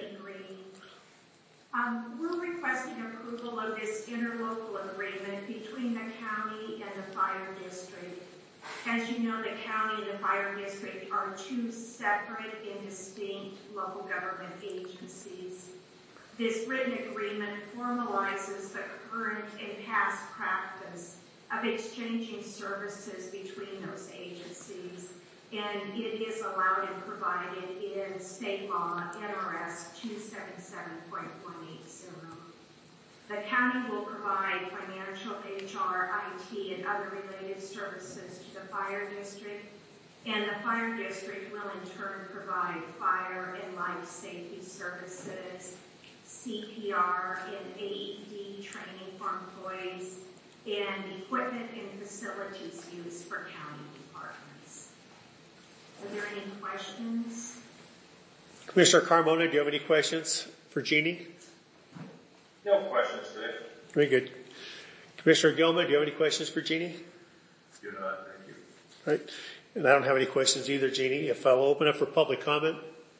We're requesting approval of this interlocal agreement between the county and the fire district. As you know, the county and the fire district are two separate and distinct local government agencies. This written agreement formalizes the current and past practice of exchanging services between those agencies, and it is allowed and provided in state law NRS 277.180. The county will provide financial, HR, IT, and other related services to the fire district, And the fire district will in turn provide fire and life safety services, CPR and AED training for employees, and equipment and facilities used for county departments. Are there any questions? Commissioner Carmona, do you have any questions for Jeannie? No questions today. Very good. Commissioner Gilman, do you have any questions for Jeannie? Do not, thank you. All right. And I don't have any questions either, Jeannie. If I'll open up for public comment.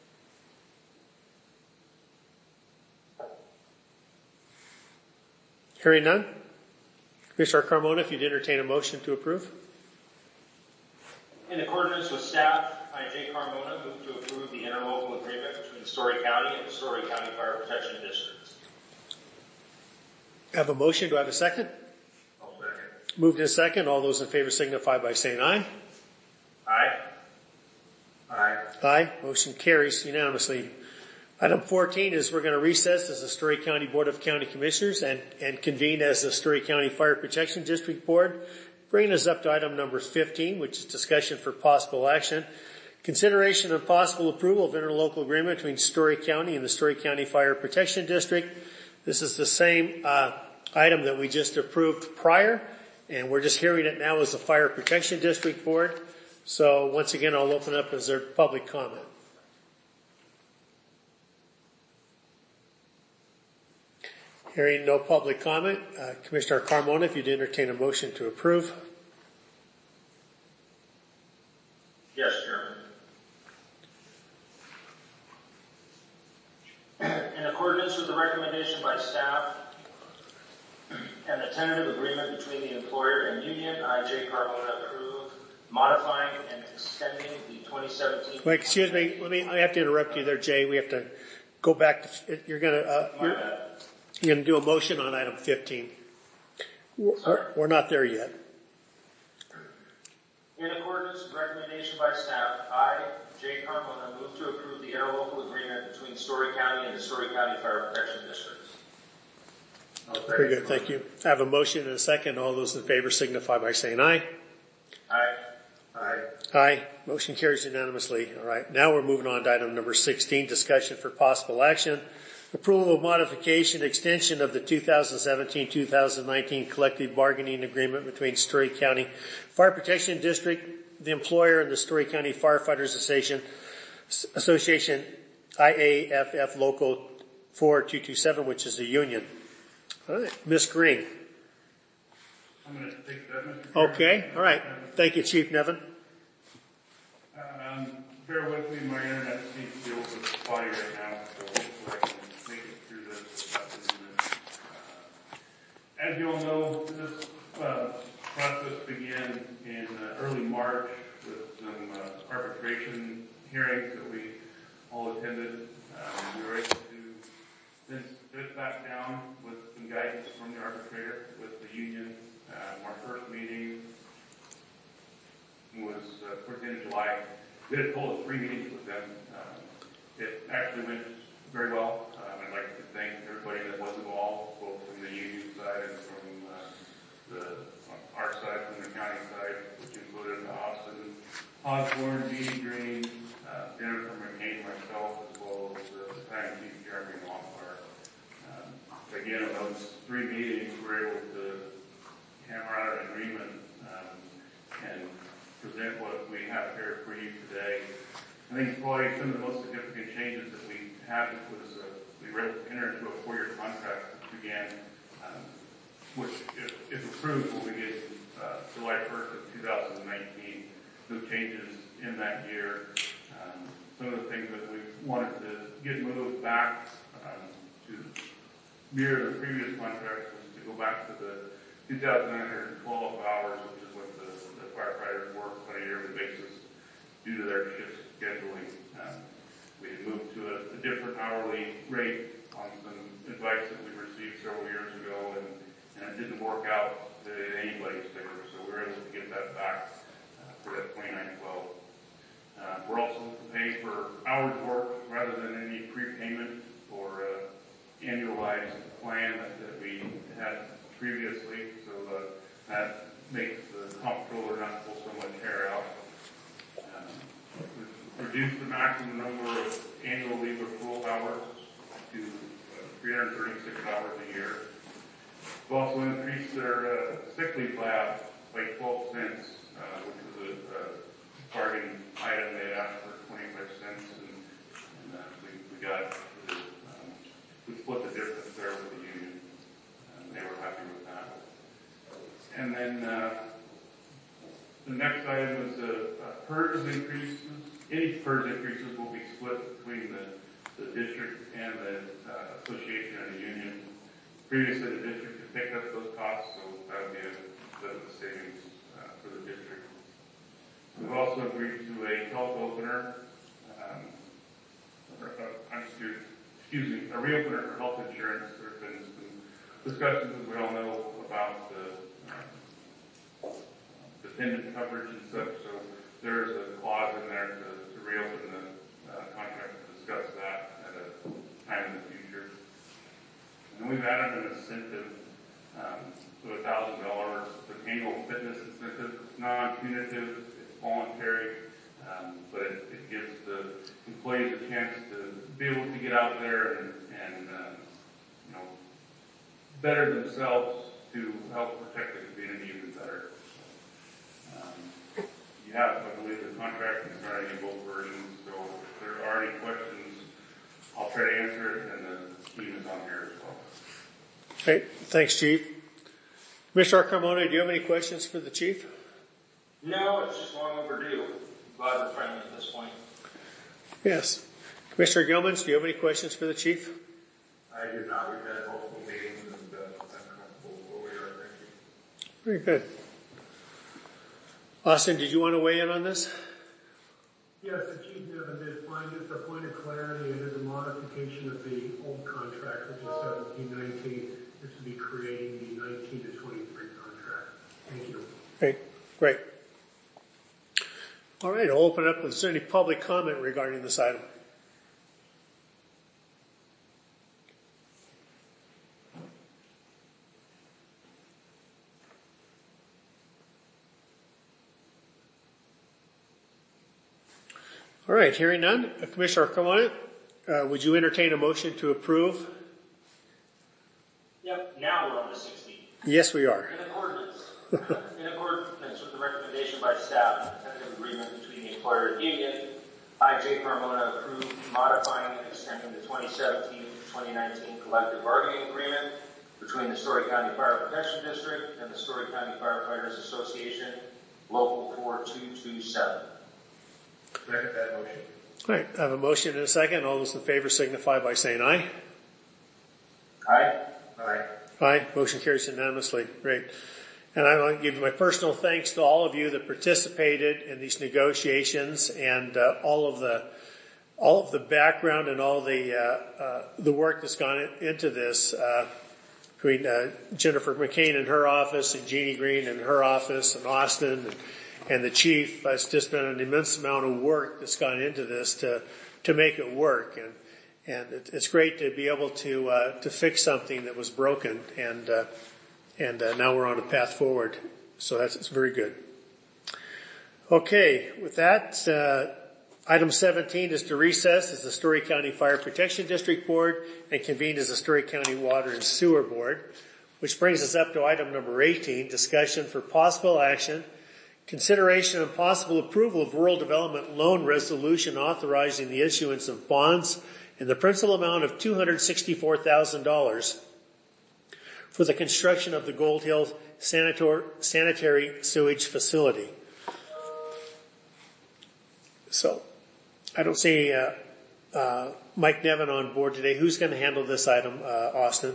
Hearing none. Commissioner Carmona, if you'd entertain a motion to approve. In accordance with staff, I, Jay Carmona, move to approve the interlocal agreement between Story County and the Story County Fire Protection District. I have a motion. Do I have a second? I'll second. Moved in second. All those in favor signify by saying aye. Aye. Aye. Aye. Motion carries unanimously. Item 14 is we're going to recess as the Story County Board of County Commissioners and convene as the Story County Fire Protection District Board. Bringing us up to item number 15, which is discussion for possible action. Consideration of possible approval of interlocal agreement between Story County and the Story County Fire Protection District. This is the same item that we just approved prior, and we're just hearing it now as the Fire Protection District Board. So once again, I'll open up as their public comment. Hearing no public comment, Commissioner Carmona, if you'd entertain a motion to approve. Yes, Chairman. In accordance with the recommendation by staff and the tentative agreement between the employer and union, I, Jay Carmona, approve modifying and extending the 2017. Wait, excuse me. I have to interrupt you there, Jay. We have to go back to, you're going to do a motion on item 15. We're not there yet. In accordance with recommendation by staff, I, Jay Carmona, move to approve the interlocal agreement between Story County and the Story County Fire Protection District. Very good, thank you. I have a motion and a second. All those in favor signify by saying aye. Aye. Aye. Aye. Motion carries unanimously. All right. Now we're moving on to item number 16, discussion for possible action. Approval of modification, extension of the 2017-2019 collective bargaining agreement between Story County Fire Protection District, the employer, and the Story County Firefighters Association, IAFF Local 4227, which is the union. All right. Ms. Green. I'm going to take that, Mr. Okay. All right. Thank you, Chief Nevin. Bear with me. My internet seems to be a little bit spotty right now, so hopefully I can make it through this without losing this. As you all know, this process began in early March with some arbitration hearings that we all attended. We were able to then sit back down with some guidance from the arbitrator with the union. Our first meeting was towards the end of July. We had a total of 3 meetings with them. It actually went very well. I'd like to thank everybody that was involved, both from the union side and from our side, from the county side, which included Austin Osborne, Dee Green, Jennifer McCain, myself, as well as the time chief Jeremy Longfire. Again, in those 3 meetings, we were able to hammer out an agreement and present what we have here for you today. I think probably some of the most significant changes that we had was we were able to enter into a 4-year contract that began, which, if approved, will begin July 1st of 2019. No changes in that year. Some of the things that we wanted to get moved back to mirror the previous contract was to go back to the 2,912 hours, which is what the firefighters work on a yearly basis due to their shift scheduling. We had moved to a different hourly rate on some advice that we received several years ago, and it didn't work out in anybody's favor, so we were able to get that back for that 2912. We're also paying for hours worked rather than any prepayment or annualized plan that we had previously, so that makes the comptroller not pull so much hair out. reduced the maximum number of annual leave accrual hours to 336 hours a year. We've also increased their sick leave lab by 12 cents, which was a bargain item. They asked for 25 cents, and we got we split the difference there with the union, and they were happy with that. And then the next item is PERS increases. Any PERS increases will be split between the district and the association and the union. Previously, the district had picked up those costs, so that would be a bit of a savings for the district. We've also agreed to a health opener, a reopener for health insurance. There have been some discussions, as we all know, about the dependent coverage and such, so there's a clause in there to reopen the contract to discuss that at a time in the future. And we've added an incentive to $1,000, an annual fitness incentive. It's non-punitive, it's voluntary, but it gives the employees a chance to be able to get out there and better themselves to help protect the community even better. You have, I believe, the contract in front of you, both versions, so if there are any questions, I'll try to answer it, and the team is on here as well. Okay, thanks, Chief. Commissioner Carmona, do you have any questions for the Chief? No, it's just long overdue. Glad we're finally at this point. Yes. Commissioner Gilmans, do you have any questions for the Chief? I do not. We've had multiple meetings, and I'm comfortable where we are. Thank you. Very good. Austin, did you want to weigh in on this? Yes, the Chief Nevin did find just a point of clarity. It is a modification of the old contract, which is 17-19. This will be creating the 19 to 23 contract. Thank you. Great. All right, I'll open up. Is there any public comment regarding this item? All right, hearing none. Commissioner Carmona, would you entertain a motion to approve? Yep, now we're on to 16. Yes, we are. In accordance with the recommendation by staff and the tentative agreement between the employer and union, I, J. Carmona, approve modifying and extending the 2017-2019 collective bargaining agreement between the Story County Fire Protection District and the Story County Firefighters Association, Local 4227. Second that motion. All right, I have a motion and a second. All those in favor signify by saying aye. Aye. Aye. Aye. Motion carries unanimously. Great. And I want to give my personal thanks to all of you that participated in these negotiations and all of the background and all the work that's gone into this between Jennifer McCain in her office and Jeannie Green in her office and Austin and the Chief. It's just been an immense amount of work that's gone into this to make it work. And it's great to be able to fix something that was broken, and now we're on a path forward. So it's very good. Okay, with that, item 17 is to recess as the Story County Fire Protection District Board and convene as the Story County Water and Sewer Board, which brings us up to item number 18, discussion for possible action, consideration and possible approval of rural development loan resolution authorizing the issuance of bonds in the principal amount of $264,000 for the construction of the Gold Hill sanitary sewage facility. So, I don't see Mike Nevin on board today. Who's going to handle this item, Austin?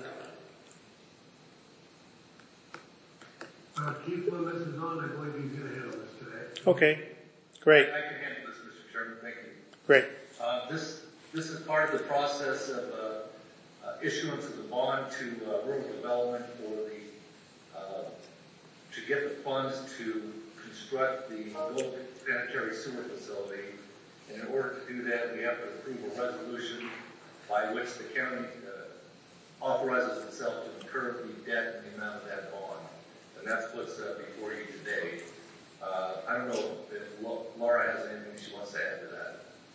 Keith Loomis is on. I believe he's going to handle this today. Okay, great. I can handle this, Mr. Chairman. Thank you. Great. This is part of the process of issuance of the bond to rural development for to get the funds to construct the Gold sanitary sewer facility. And in order to do that, we have to approve a resolution by which the county authorizes itself to incur the debt and the amount of that bond. And that's what's before you today. I don't know if Laura has anything she wants to add to that.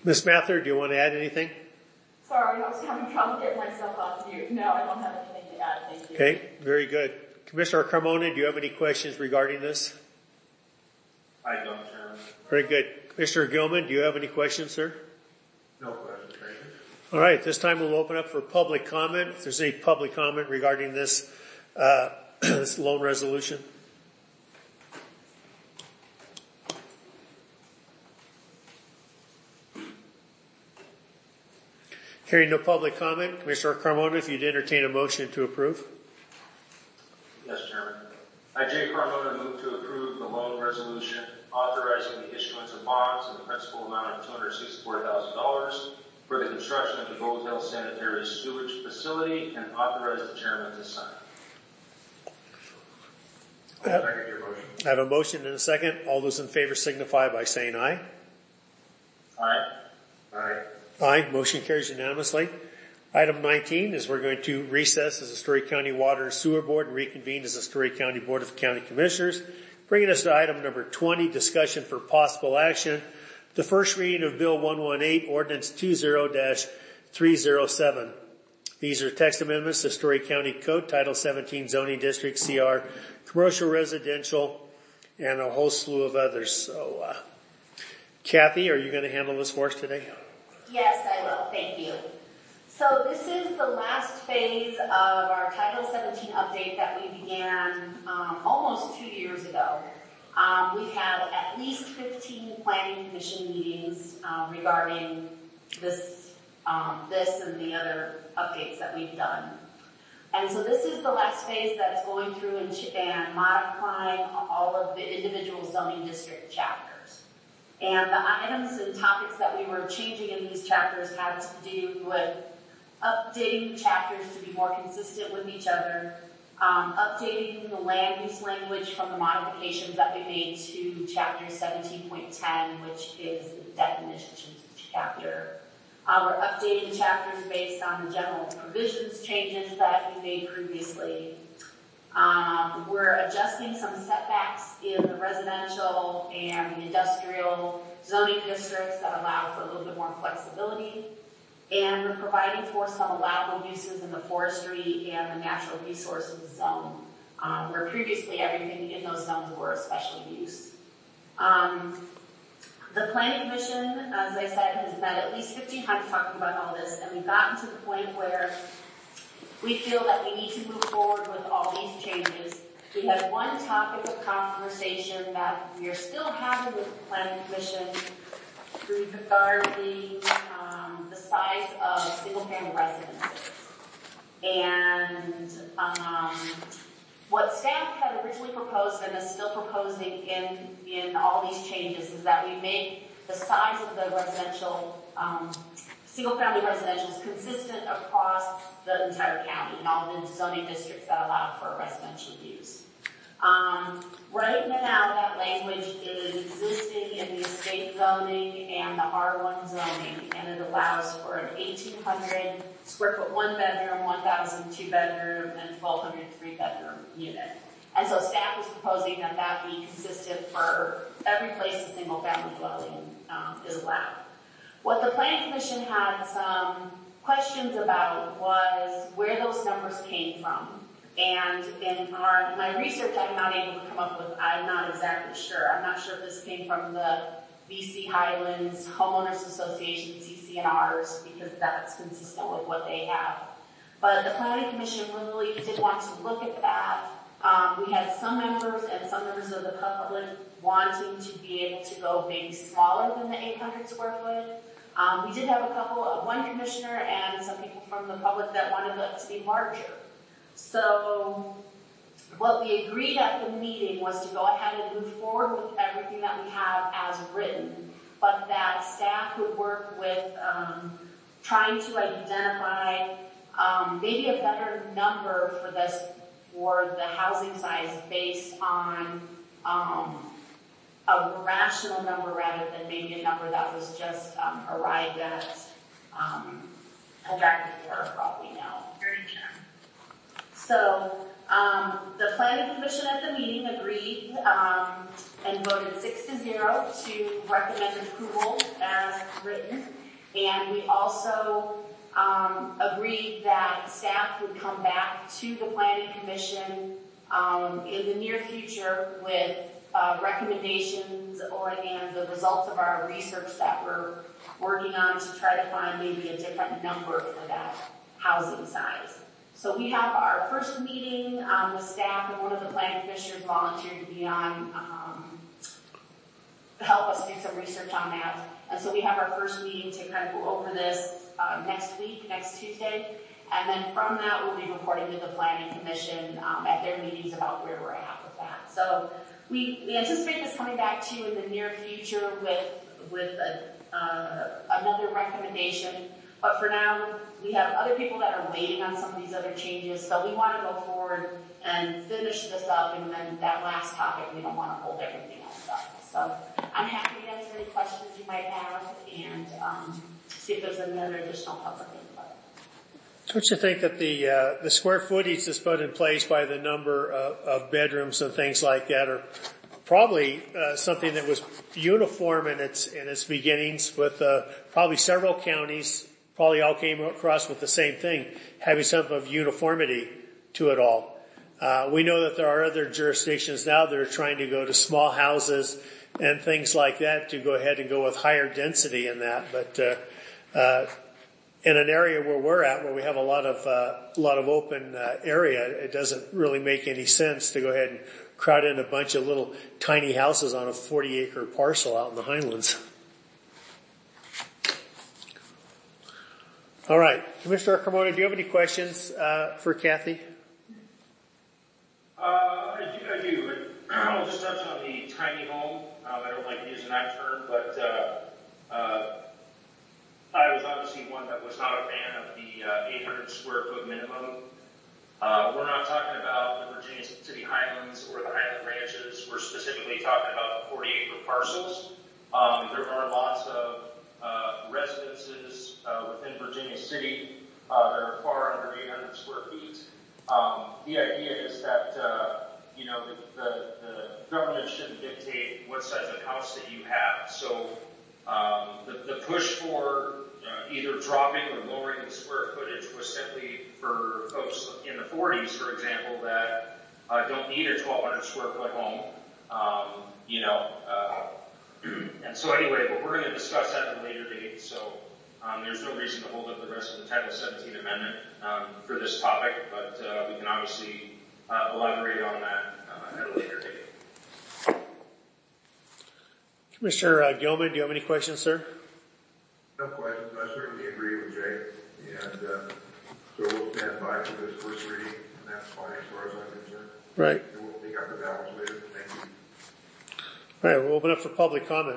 Ms. Mather, do you want to add anything? Sorry, I was having trouble getting myself off mute. No, I don't have anything to add. Thank you. Okay, very good. Commissioner Carmona, do you have any questions regarding this? I don't, Chairman. Very good. Commissioner Gilman, do you have any questions, sir? No questions, thank you. All right, this time we'll open up for public comment. If there's any public comment regarding this, this loan resolution. Hearing no public comment, Commissioner Carmona, if you'd entertain a motion to approve. Yes, Chairman. I, Jay Carmona, move to approve the loan resolution authorizing the issuance of bonds in the principal amount of $264,000 for the construction of the Gold Hill Sanitary Sewage Facility and authorize the chairman to sign. I'll second your motion. I have a motion and a second. All those in favor signify by saying aye. Aye. Aye. Aye. Motion carries unanimously. Item 19 is we're going to recess as the Story County Water and Sewer Board and reconvene as the Story County Board of County Commissioners. Bringing us to item number 20, discussion for possible action. The first reading of Bill 118, Ordinance 20-307. These are text amendments to Story County Code, Title 17, Zoning District, CR, Commercial Residential, and a whole slew of others. So, Kathy, are you going to handle this for us today? Yes, I will. Thank you. So this is the last phase of our Title 17 update that we began almost 2 years ago. We've had at least 15 planning commission meetings regarding this and the other updates that we've done. And so this is the last phase that's going through and modifying all of the individual zoning district chapters. And the items and topics that we were changing in these chapters had to do with updating the chapters to be more consistent with each other, updating the land use language from the modifications that we made to chapter 17.10, which is the definitions chapter. We're updating chapters based on the general provisions changes that we made previously. We're adjusting some setbacks in the residential and the industrial zoning districts that allow for a little bit more flexibility. And we're providing for some allowable uses in the forestry and the natural resources zone, where previously everything in those zones were a special use. The Planning Commission, as I said, has met at least 15 times talking about all this, and we've gotten to the point where we feel that we need to move forward with all these changes. We had one topic of conversation that we are still having with the Planning Commission regarding the size of single-family residences. And what staff had originally proposed and is still proposing in all these changes is that we make the size of the residential, single-family residentials consistent across the entire county and all the zoning districts that allow for residential use. Right now, that language is existing in the estate zoning and the R1 zoning, and it allows for an 1,800 square foot one bedroom, 1,000 two bedroom, and 1,200 three bedroom unit. And so staff is proposing that that be consistent for every place a single family dwelling is allowed. What the Planning Commission had some questions about was where those numbers came from. And in my research, I'm not able to come up with, I'm not exactly sure. I'm not sure if this came from the BC Highlands Homeowners Association, CCNRs, because that's consistent with what they have. But the Planning Commission really did want to look at that. We had some members and some members of the public wanting to be able to go maybe smaller than the 800 square foot. We did have one commissioner and some people from the public that wanted it to be larger. So what we agreed at the meeting was to go ahead and move forward with everything that we have as written, but that staff would work with trying to identify maybe a better number for the housing size based on a rational number rather than maybe a number that was just arrived at directly or probably now. So The Planning Commission at the meeting agreed and voted 6-0 to recommend approval as written. And we also agreed that staff would come back to the Planning Commission in the near future with recommendations and the results of our research that we're working on to try to find maybe a different number for that housing size. So we have our first meeting with staff, and one of the planning commissioners volunteered to be on, help us do some research on that. And so we have our first meeting to kind of go over this next week, next Tuesday. And then from that, we'll be reporting to the Planning Commission at their meetings about where we're at with that. So we anticipate this coming back to you in the near future with another recommendation. But for now, we have other people that are waiting on some of these other changes. So we want to go forward and finish this up. And then that last topic, we don't want to hold everything else up. So I'm happy to answer any questions you might have and see if there's any other additional public input. Don't you think that the square footage that's put in place by the number of bedrooms and things like that are probably something that was uniform in its beginnings with probably several counties, probably all came across with the same thing, having some of uniformity to it all. We know that there are other jurisdictions now that are trying to go to small houses and things like that to go ahead and go with higher density in that. But in an area where we're at, where we have a lot of open area, it doesn't really make any sense to go ahead and crowd in a bunch of little tiny houses on a 40-acre parcel out in the Highlands. All right, Commissioner Carmona, do you have any questions for Kathy? I do. I'll just touch on the tiny home. I don't like using that term, but I was obviously one that was not a fan of the 800 square foot minimum. We're not talking about the Virginia City Highlands or the Highland Ranches. We're specifically talking about 40-acre parcels. There are lots of residences within Virginia City that are far under 800 square feet. The idea is that the government shouldn't dictate what size of house that you have. So the push for either dropping or lowering the square footage was simply for folks in the 40s, for example, that don't need a 1,200 square foot home. And so anyway, but we're going to discuss that at a later date. So there's no reason to hold up the rest of the Title 17 amendment for this topic, but we can obviously elaborate on that at a later date. Commissioner Gilman, do you have any questions, sir? No questions. I certainly agree with Jay. And so we'll stand by for this first reading, and that's fine as far as I'm concerned. Right. And we'll pick up the balance later. Thank you. All right, we'll open up for public comment.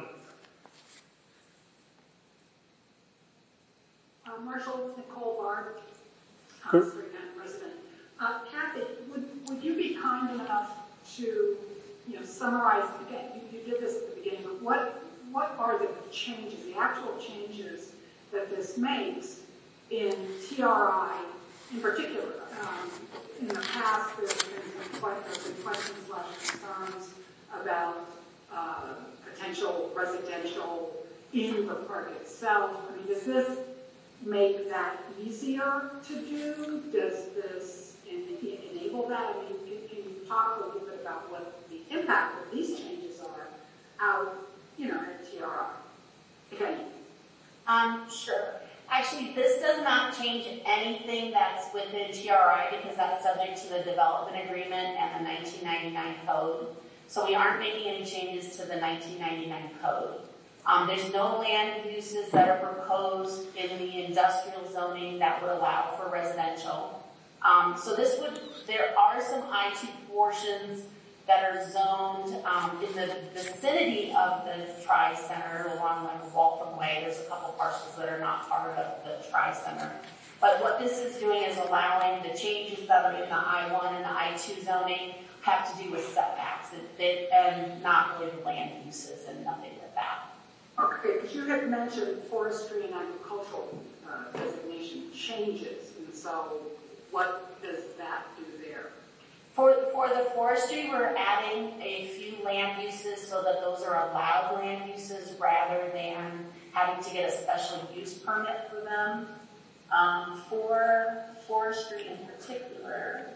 Marshall Nicole Bard, resident. Kathy, would you be kind enough to, summarize again? You did this at the beginning, but what are the changes, the actual changes that this makes in TRI in particular? In the past, there's been questions/concerns about potential residential in the park itself. I mean, does this make that easier to do? Does this enable that? I mean, can you talk a little bit about what the impact of these changes are out, at TRI? Okay. Sure. Actually, this does not change anything that's within TRI because that's subject to the development agreement and the 1999 code. So we aren't making any changes to the 1999 code. There's no land uses that are proposed in the industrial zoning that would allow for residential. So there are some I-2 portions that are zoned in the vicinity of the Tri-Center along like Waltham Way. There's a couple parcels that are not part of the Tri-Center. But what this is doing is allowing the changes that are in the I-1 and the I-2 zoning have to do with setbacks and not really the land uses and nothing like that. Okay, because you had mentioned forestry and agricultural designation changes, and so what does that do there? the forestry, we're adding a few land uses so that those are allowed land uses rather than having to get a special use permit for them. For forestry in particular,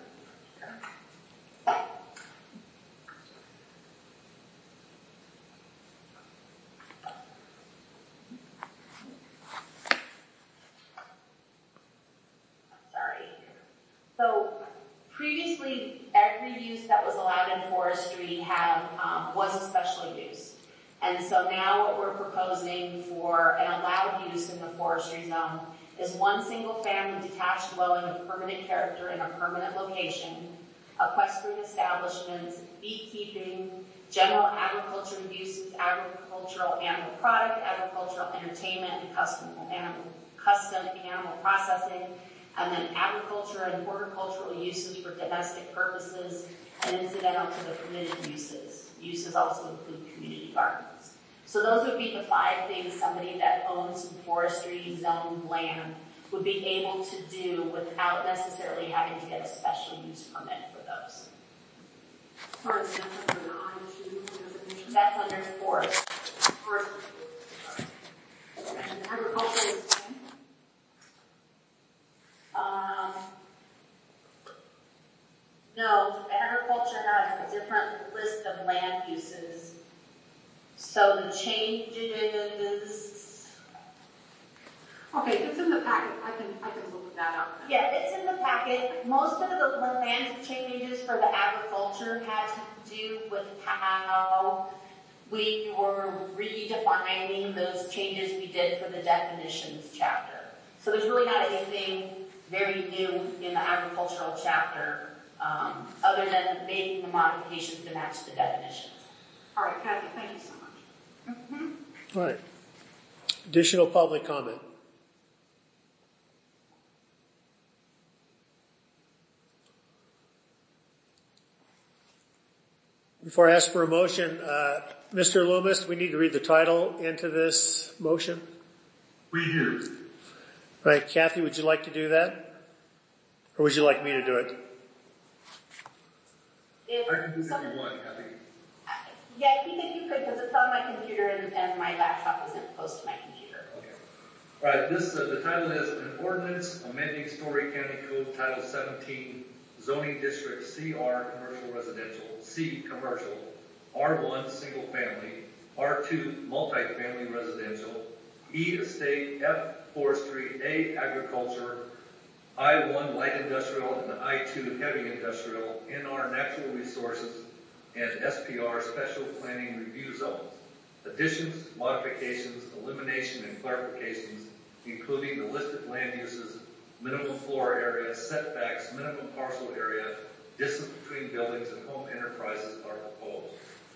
so previously, every use that was allowed in forestry was a special use. And so now what we're proposing for an allowed use in the forestry zone is one single family detached dwelling of permanent character in a permanent location, equestrian establishments, beekeeping, general agricultural uses, agricultural animal product, agricultural entertainment, and custom animal processing, and then agriculture and horticultural uses for domestic purposes, and incidental to the permitted uses. Uses also include community gardens. So those would be the 5 things somebody that owns some forestry zoned land would be able to do without necessarily having to get a special use permit for those. For example, under I2 that's under forest. And agricultural is No, agriculture has a different list of land uses. So the changes. Okay, if it's in the packet, I can look that up. Yeah, it's in the packet. Most of the land changes for the agriculture had to do with how we were redefining those changes we did for the definitions chapter. So there's really not anything very new in the agricultural chapter, other than making the modifications to match the definitions. All right, Kathy, thank you so much. All right. Additional public comment. Before I ask for a motion, Mr. Loomis, we need to read the title into this motion. We do. Right, Kathy, would you like to do that? Or would you like me to do it? I can do it if you want, Kathy. Yeah, I think you could, because it's on my computer and my laptop isn't close to my computer. Okay. All right, the title is An Ordinance Amending Story County Code Title 17, Zoning District CR Commercial Residential, C Commercial, R1 Single Family, R2 Multifamily Residential, E Estate, F Forestry, A Agriculture, I1 Light Industrial, and I2 Heavy Industrial, NR Natural Resources, and SPR Special Planning Review Zones. Additions, modifications, elimination, and clarifications, including the listed land uses, minimum floor area, setbacks, minimum parcel area, distance between buildings, and home enterprises are proposed.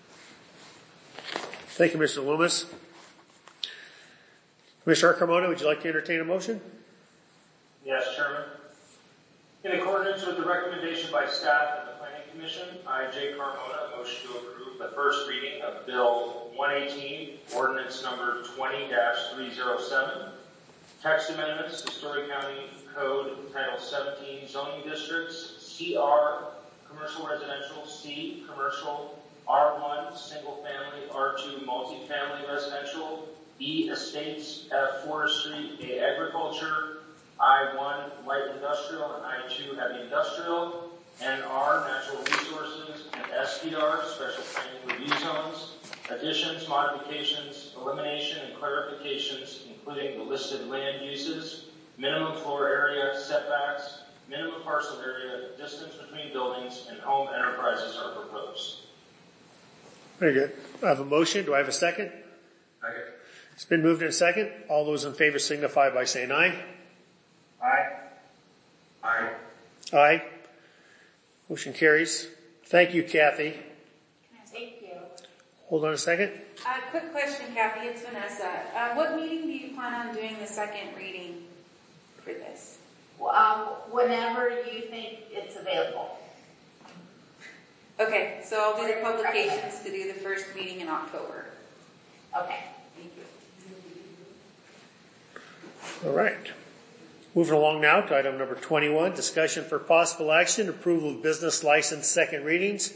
Thank you, Mr. Loomis. Commissioner Carmona, would you like to entertain a motion? Yes, Chairman. In accordance with the recommendation by staff and the Planning Commission, I, Jay Carmona, motion to approve the first reading of Bill 118, Ordinance number 20-307, text amendments to Story County Code Title 17, Zoning Districts, CR, Commercial Residential, C, Commercial, R1, Single Family, R2, Multifamily Residential, E, Estates, F, Forestry, A, Agriculture, I1, Light Industrial, and I2, Heavy Industrial, NR, Natural Resources, and SPR, Special Planning Review Zones, additions, modifications, elimination, and clarifications, including the listed land uses, minimum floor area, setbacks, minimum parcel area, distance between buildings, and home enterprises are proposed. Very good. I have a motion. Do I have a second? Second. It's been moved in second. All those in favor signify by saying aye. Aye. Aye. Aye. Motion carries. Thank you, Kathy. Thank you. Hold on a second. Quick question, Kathy. It's Vanessa. What meeting do you plan on doing the second reading for this? Whenever you think it's available. Okay, so I'll do the publications to do the first meeting in October. Okay. Thank you. All right. Moving along now to item number 21, discussion for possible action, approval of business license second readings.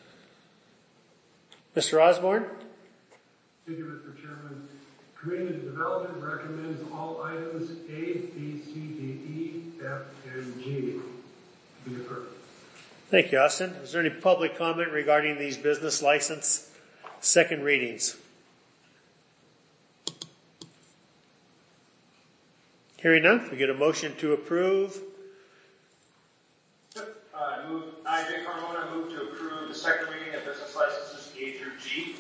Mr. Osborne? Thank you, Mr. Chairman. Community Development recommends all items A, B, C, D, E, F, and G to be approved. Thank you, Austin. Is there any public comment regarding these business license second readings? Hearing none, we get a motion to approve. I, Jay Carmona, move to approve the second reading of business licenses A through G.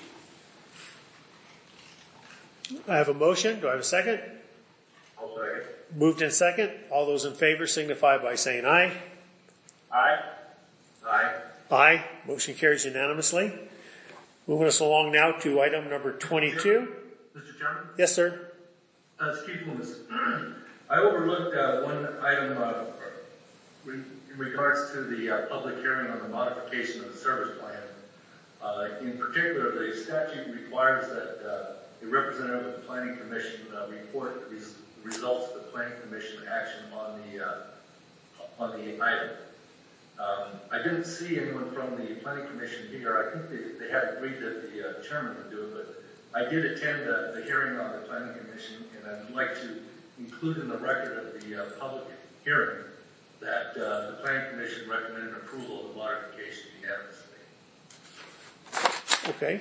I have a motion. Do I have a second? I'll second. Moved in second. All those in favor signify by saying aye. Aye. Aye. Aye. Motion carries unanimously. Moving us along now to item number 22. Mr. Chairman? Yes, sir. It's Keith Loomis. I overlooked one item in regards to the public hearing on the modification of the service plan. In particular, the statute requires that a representative of the Planning Commission report the results of the Planning Commission action on the item. I didn't see anyone from the Planning Commission here. I think they had agreed that the chairman would do it, but I did attend the hearing on the Planning Commission, and I'd like to include in the record of the public hearing that the Planning Commission recommended approval of the modification unanimously. Okay.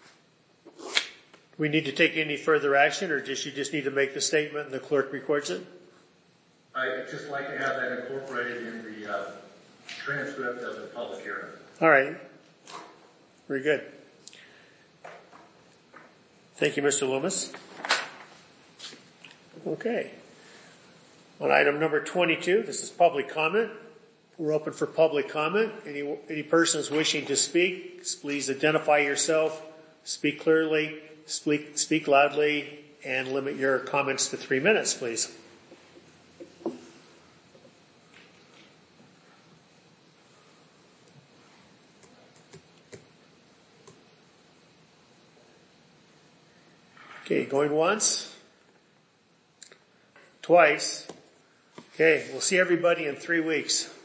Do we need to take any further action, or you just need to make the statement and the clerk records it? I'd just like to have that incorporated in the transcript of the public hearing. All right. Very good. Thank you, Mr. Loomis. Okay. On item number 22, this is public comment. We're open for public comment. Any persons wishing to speak, please identify yourself, speak clearly, speak loudly, and limit your comments to 3 minutes, please. Okay, going once, twice. Okay, we'll see everybody in 3 weeks.